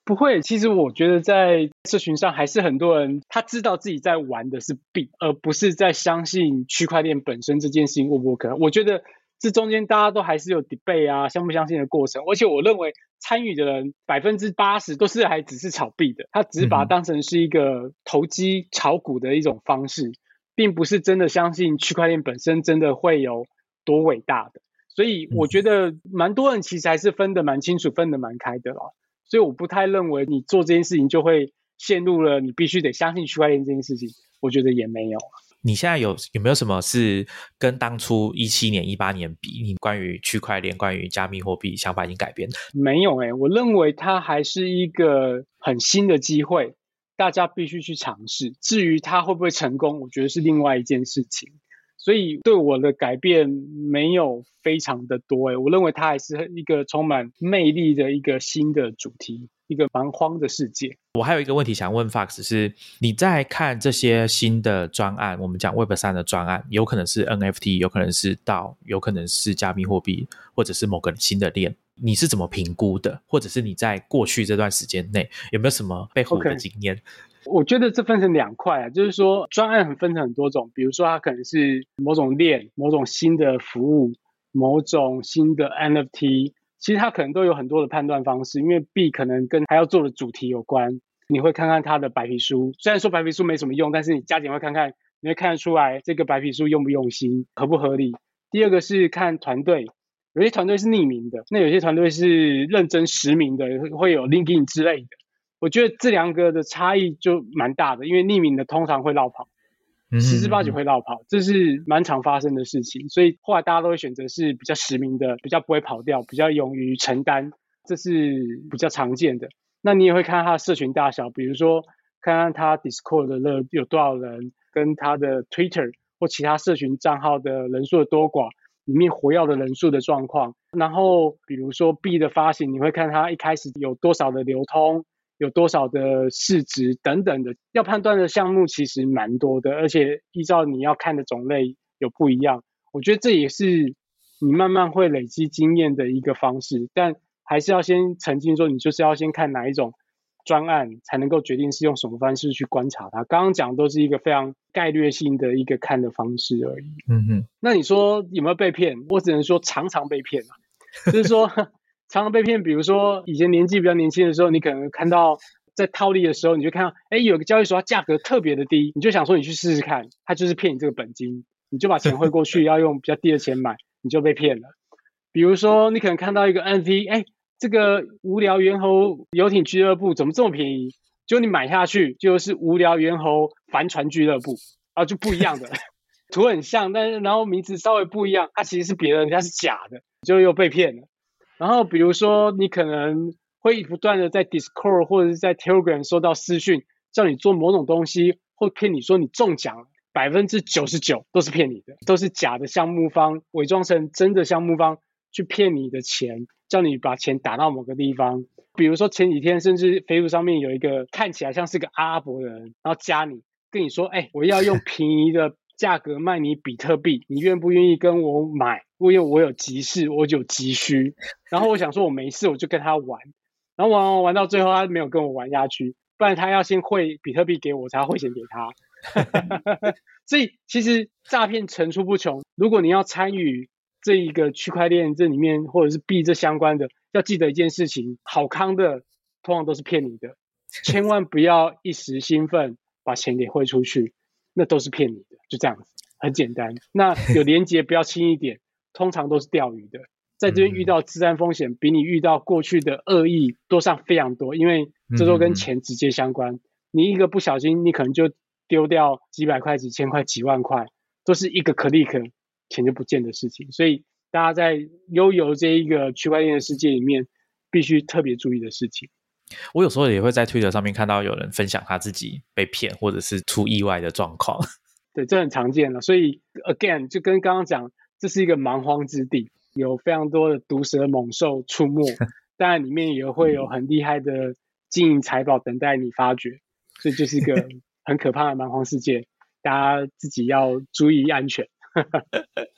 不会，其实我觉得在社群上还是很多人他知道自己在玩的是币，而不是在相信区块链本身这件事情 work 不 work。我觉得这中间大家都还是有 debate 啊，相不相信的过程。而且我认为参与的人百分之八十都是还只是炒币的，他只是把它当成是一个投机炒股的一种方式，并不是真的相信区块链本身真的会有多伟大的。所以我觉得蛮多人其实还是分得蛮清楚，分得蛮开的啦。所以我不太认为你做这件事情就会陷入了你必须得相信区块链这件事情，我觉得也没有。 你现在有有没有什么是跟当初一七年、一八年比，你关于区块链、关于加密货币想法已经改变？ 没有欸，我认为它还是一个很新的机会，大家必须去尝试。至于它会不会成功，我觉得是另外一件事情。所以对我的改变没有非常的多，我认为它还是一个充满魅力的一个新的主题，一个蛮荒的世界。 我还有一个问题想问 Fox， 是你在看这些新的专案，我们讲 Web 三 的专案，有可能是 N F T， 有可能是 D A O， 有可能是加密货币，或者是某个新的链，你是怎么评估的？或者是你在过去这段时间内有没有什么被唬的经验？ Okay.我觉得这分成两块啊，就是说专案很分成很多种，比如说它可能是某种链、某种新的服务、某种新的 N F T， 其实它可能都有很多的判断方式，因为币可能跟它要做的主题有关，你会看看它的白皮书，虽然说白皮书没什么用，但是你加减会看看，你会看得出来这个白皮书用不用心，合不合理。第二个是看团队，有些团队是匿名的，那有些团队是认真实名的，会有 LinkedIn 之类的。我觉得这两个的差异就蛮大的，因为匿名的通常会落跑，十之八九会落跑，这是蛮常发生的事情，所以后来大家都会选择是比较实名的，比较不会跑掉，比较勇于承担，这是比较常见的。那你也会看他的社群大小，比如说看看他 Discord 的有多少人，跟他的 Twitter 或其他社群账号的人数的多寡，里面活跃的人数的状况，然后比如说币的发行，你会看他一开始有多少的流通，有多少的市值等等的，要判断的项目其实蛮多的，而且依照你要看的种类有不一样。我觉得这也是你慢慢会累积经验的一个方式，但还是要先沉浸说你就是要先看哪一种专案，才能够决定是用什么方式去观察它。刚刚讲都是一个非常概略性的一个看的方式而已。 嗯哼， 那你说有没有被骗？我只能说常常被骗啊，就是说常常被骗，比如说以前年纪比较年轻的时候，你可能看到在套利的时候，你就看到哎有个交易所它价格特别的低，你就想说你去试试看，它就是骗你这个本金，你就把钱汇过去要用比较低的钱买，你就被骗了。比如说你可能看到一个 N F T， 哎这个无聊猿猴游艇俱乐部怎么这么便宜，结果你买下去就是无聊猿猴帆船俱乐部啊，就不一样的图很像，但是然后名字稍微不一样，它其实是别人，它是假的，就又被骗了。然后比如说你可能会不断的在 Discord 或者是在 Telegram 收到私讯，叫你做某种东西，或骗你说你中奖了，百分之九十九都是骗你的，都是假的项目方伪装成真的项目方去骗你的钱，叫你把钱打到某个地方。比如说前几天甚至 Facebook 上面有一个看起来像是个阿拉伯人，然后加你跟你说，哎、欸，我要用便宜的价格卖你比特币，你愿不愿意跟我买？因为我有急事，我有急需。然后我想说我没事，我就跟他玩，然后玩玩玩到最后他没有跟我玩下去，不然他要先汇比特币给我，我才汇钱给他所以其实诈骗层出不穷，如果你要参与这一个区块链这里面或者是币这相关的，要记得一件事情，好康的通常都是骗你的，千万不要一时兴奋把钱给汇出去，那都是骗你的，就这样子，很简单。那有连结不要轻一点，通常都是钓鱼的，在这边遇到治安风险比你遇到过去的恶意多上非常多，因为这都跟钱直接相关，你一个不小心你可能就丢掉几百块几千块几万块，都是一个 click 钱就不见的事情，所以大家在悠游这一个区块链的世界里面必须特别注意的事情。 我有时候也会在 Twitter 上面看到有人分享他自己被骗或者是出意外的状况。 对，这很常见了。所以 again 就跟刚刚讲，这是一个蛮荒之地，有非常多的毒蛇猛兽出没当然里面也会有很厉害的金银财宝等待你发掘，所以就是一个很可怕的蛮荒世界，大家自己要注意安全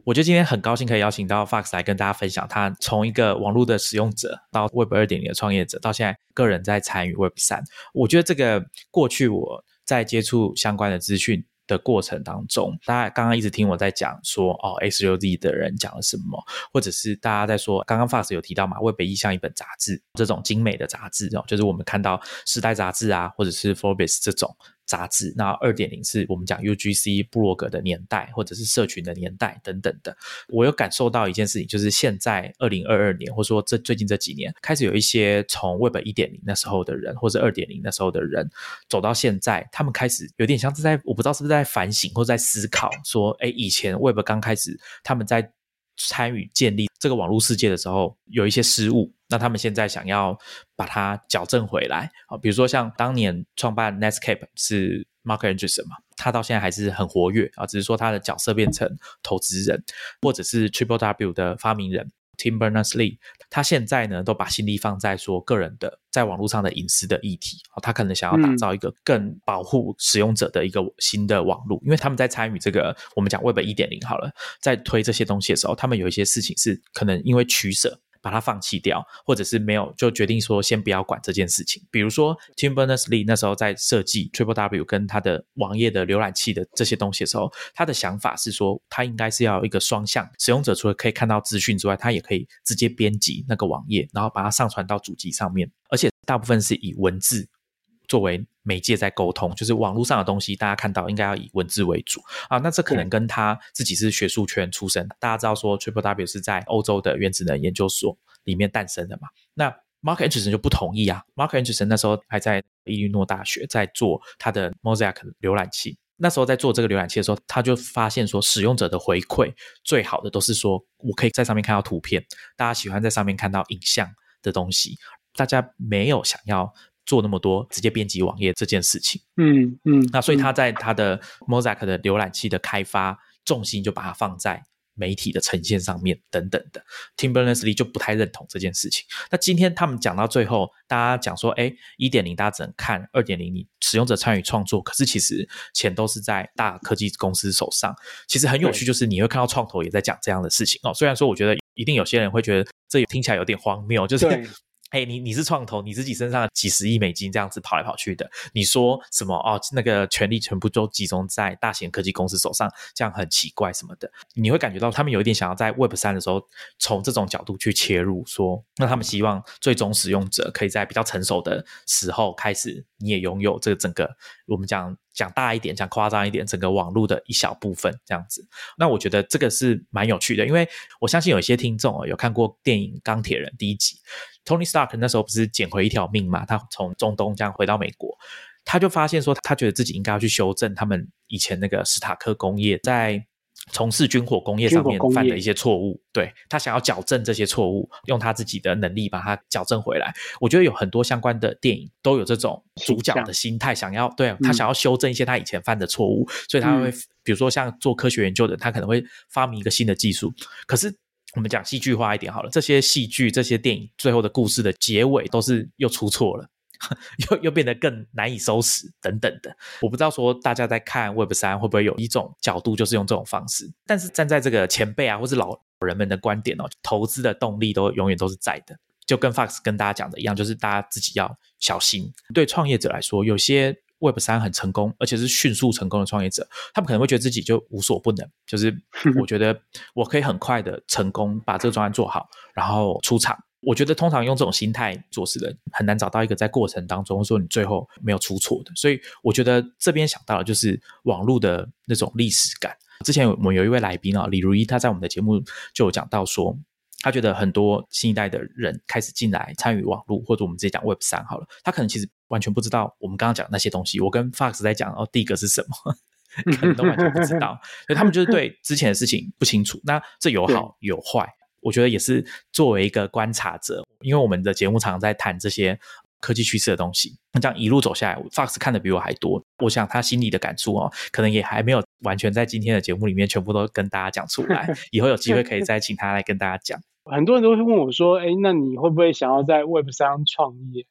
我觉得今天很高兴可以邀请到 Fox 来跟大家分享他从一个网络的使用者到 Web 二点零 的创业者，到现在个人在参与 Web 三。我觉得这个过去我在接触相关的资讯的过程当中，大家刚刚一直听我在讲说哦 X 六 Z 的人讲了什么，或者是大家在说刚刚 Fox 有提到嘛 Web 一像一本杂志，这种精美的杂志、哦、就是我们看到时代杂志啊，或者是 Forbes 这种杂志。那 二点零 是我们讲 U G C 部落格的年代，或者是社群的年代等等的。我有感受到一件事情，就是现在二零二二年，或者说这最近这几年开始有一些从 Web 一点零 那时候的人，或者 二点零 那时候的人走到现在，他们开始有点像是在，我不知道是不是在反省或者在思考说，诶，以前 Web 刚开始他们在参与建立这个网络世界的时候有一些失误，那他们现在想要把它矫正回来。比如说像当年创办 Netscape 是 Mark Andreessen 嘛，他到现在还是很活跃，只是说他的角色变成投资人，或者是 Triple W 的发明人Tim Berners-Lee， 他现在呢都把心力放在说个人的在网络上的隐私的议题，他可能想要打造一个更保护使用者的一个新的网络、嗯、因为他们在参与这个我们讲 Web 一点零 好了，在推这些东西的时候，他们有一些事情是可能因为取舍把它放弃掉，或者是没有就决定说先不要管这件事情。比如说 Tim Berners-Lee 那时候在设计 Triple W 跟他的网页的浏览器的这些东西的时候，他的想法是说他应该是要有一个双向，使用者除了可以看到资讯之外，他也可以直接编辑那个网页，然后把它上传到主机上面，而且大部分是以文字作为媒介在沟通，就是网络上的东西大家看到应该要以文字为主啊。那这可能跟他自己是学术圈出身，大家知道说 Triple W 是在欧洲的原子能研究所里面诞生的嘛，那 Mark Andreessen 就不同意啊。 Mark Andreessen 那时候还在伊利诺大学在做他的 Mosaic 浏览器，那时候在做这个浏览器的时候，他就发现说使用者的回馈最好的都是说我可以在上面看到图片，大家喜欢在上面看到影像的东西，大家没有想要做那么多直接编辑网页这件事情。 嗯嗯， 那所以他在他的 Mosaic 的浏览器的开发重心就把它放在媒体的呈现上面等等的。 Tim Berners-Lee 就不太认同这件事情。那今天他们讲到最后，大家讲说诶 一点零 大家只能看， 二点零 你使用者参与创作，可是其实钱都是在大科技公司手上。其实很有趣，就是你会看到创投也在讲这样的事情哦。虽然说我觉得一定有些人会觉得这听起来有点荒谬，就是哎，你你是创投，你自己身上几十亿美金这样子跑来跑去的，你说什么哦？那个权力全部都集中在大型科技公司手上，这样很奇怪什么的。你会感觉到他们有一点想要在 Web 三 的时候，从这种角度去切入，说那他们希望最终使用者可以在比较成熟的时候开始，你也拥有这个整个我们讲讲大一点，讲夸张一点，整个网络的一小部分这样子。那我觉得这个是蛮有趣的，因为我相信有一些听众、哦、有看过电影《钢铁人》第一集。Tony Stark 那时候不是捡回一条命嘛，他从中东这样回到美国，他就发现说他觉得自己应该要去修正他们以前那个史塔克工业在从事军火工业上面犯的一些错误，对，他想要矫正这些错误，用他自己的能力把它矫正回来。我觉得有很多相关的电影都有这种主角的心态，想要对他想要修正一些他以前犯的错误、嗯、所以他会比如说像做科学研究的，他可能会发明一个新的技术。可是我们讲戏剧化一点好了，这些戏剧这些电影最后的故事的结尾都是又出错了又, 又变得更难以收拾等等的。我不知道说大家在看 Web 三 会不会有一种角度就是用这种方式，但是站在这个前辈啊或是老人们的观点哦，投资的动力都永远都是在的，就跟 Fox 跟大家讲的一样，就是大家自己要小心。对创业者来说，有些Web 三 很成功而且是迅速成功的创业者，他们可能会觉得自己就无所不能，就是我觉得我可以很快的成功把这个专案做好然后出场。我觉得通常用这种心态做事的很难找到一个在过程当中说你最后没有出错的。所以我觉得这边想到的就是网络的那种历史感。之前我们有一位来宾、啊、李如一，他在我们的节目就有讲到说他觉得很多新一代的人开始进来参与网络，或者我们直接讲 Web 三 好了，他可能其实完全不知道我们刚刚讲的那些东西。我跟 Fox 在讲哦，第一个是什么可能都完全不知道所以他们就是对之前的事情不清楚。那这有好有坏，我觉得也是作为一个观察者，因为我们的节目常常在谈这些科技趋势的东西，这样一路走下来 Fox 看的比我还多，我想他心里的感触哦，可能也还没有完全在今天的节目里面全部都跟大家讲出来以后有机会可以再请他来跟大家讲。 很多人都会问我说诶，那你会不会想要在 Web 三 创业？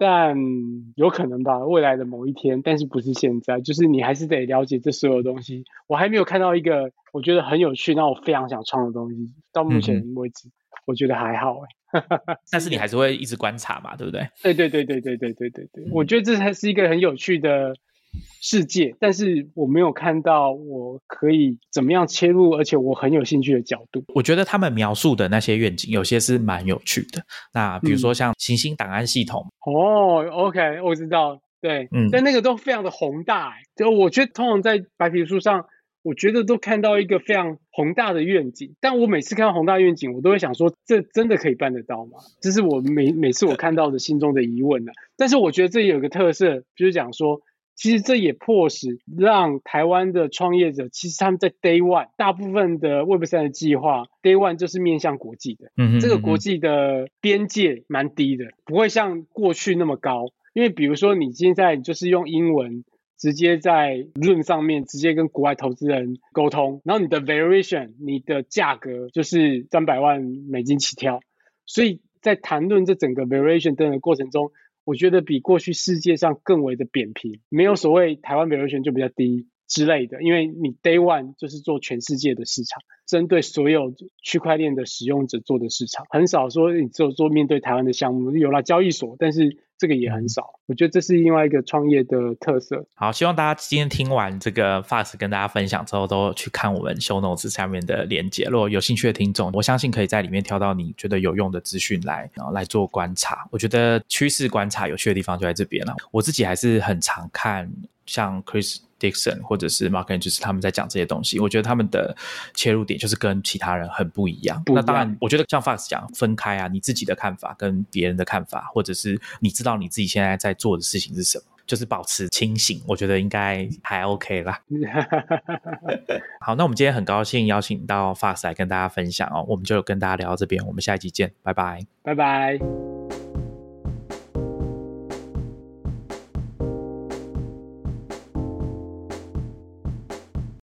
但有可能吧，未来的某一天，但是不是现在，就是你还是得了解这所有东西。我还没有看到一个我觉得很有趣让我非常想创的东西，到目前为止、嗯、我觉得还好哎。 但是你还是会一直观察嘛，对不对？ 对对对对对对对对对、嗯、我觉得这才是一个很有趣的世界，但是我没有看到我可以怎么样切入，而且我很有兴趣的角度。 我觉得他们描述的那些愿景有些是蛮有趣的，那比如说像行星档案系统、 嗯、哦 OK 我知道，对，嗯，但那个都非常的宏大，就我觉得通常在白皮书上我觉得都看到一个非常宏大的愿景，但我每次看到宏大愿景我都会想说这真的可以办得到吗？这是我每每次我看到的心中的疑问、啊、但是我觉得这有一个特色，就是讲说其实这也迫使让台湾的创业者，其实他们在 day one 大部分的 Web 三 的计划 day one 就是面向国际的，嗯哼嗯哼，这个国际的边界蛮低的，不会像过去那么高。因为比如说你现在就是用英文直接在论上面直接跟国外投资人沟通，然后你的 valuation 你的价格就是三百万美金起跳，所以在谈论这整个 valuation 的过程中，我觉得比过去世界上更为的扁平，没有所谓台湾 valuation 就比较低之类的，因为你 day one 就是做全世界的市场，针对所有区块链的使用者做的市场，很少说你只有做面对台湾的项目，有啦交易所，但是这个也很少，我觉得这是另外一个创业的特色。 好，希望大家今天听完这个 Fox 跟大家分享之后，都去看我们 show notes 下面的连结，如果有兴趣的听众，我相信可以在里面挑到你觉得有用的资讯来，然后来做观察。我觉得趋势观察有趣的地方就在这边了。我自己还是很常看像 Chris Dixon 或者是 Mark Andreessen 他们在讲这些东西，我觉得他们的切入点就是跟其他人很不一样。那当然我觉得像 Fox 讲分开啊，你自己的看法跟别人的看法，或者是你知道你自己现在在做的事情是什么，就是保持清醒，我觉得应该还 OK 啦。好，那我们今天很高兴邀请到 Fox 来跟大家分享哦，我们就跟大家聊到这边，我们下一集见，拜拜， 拜拜。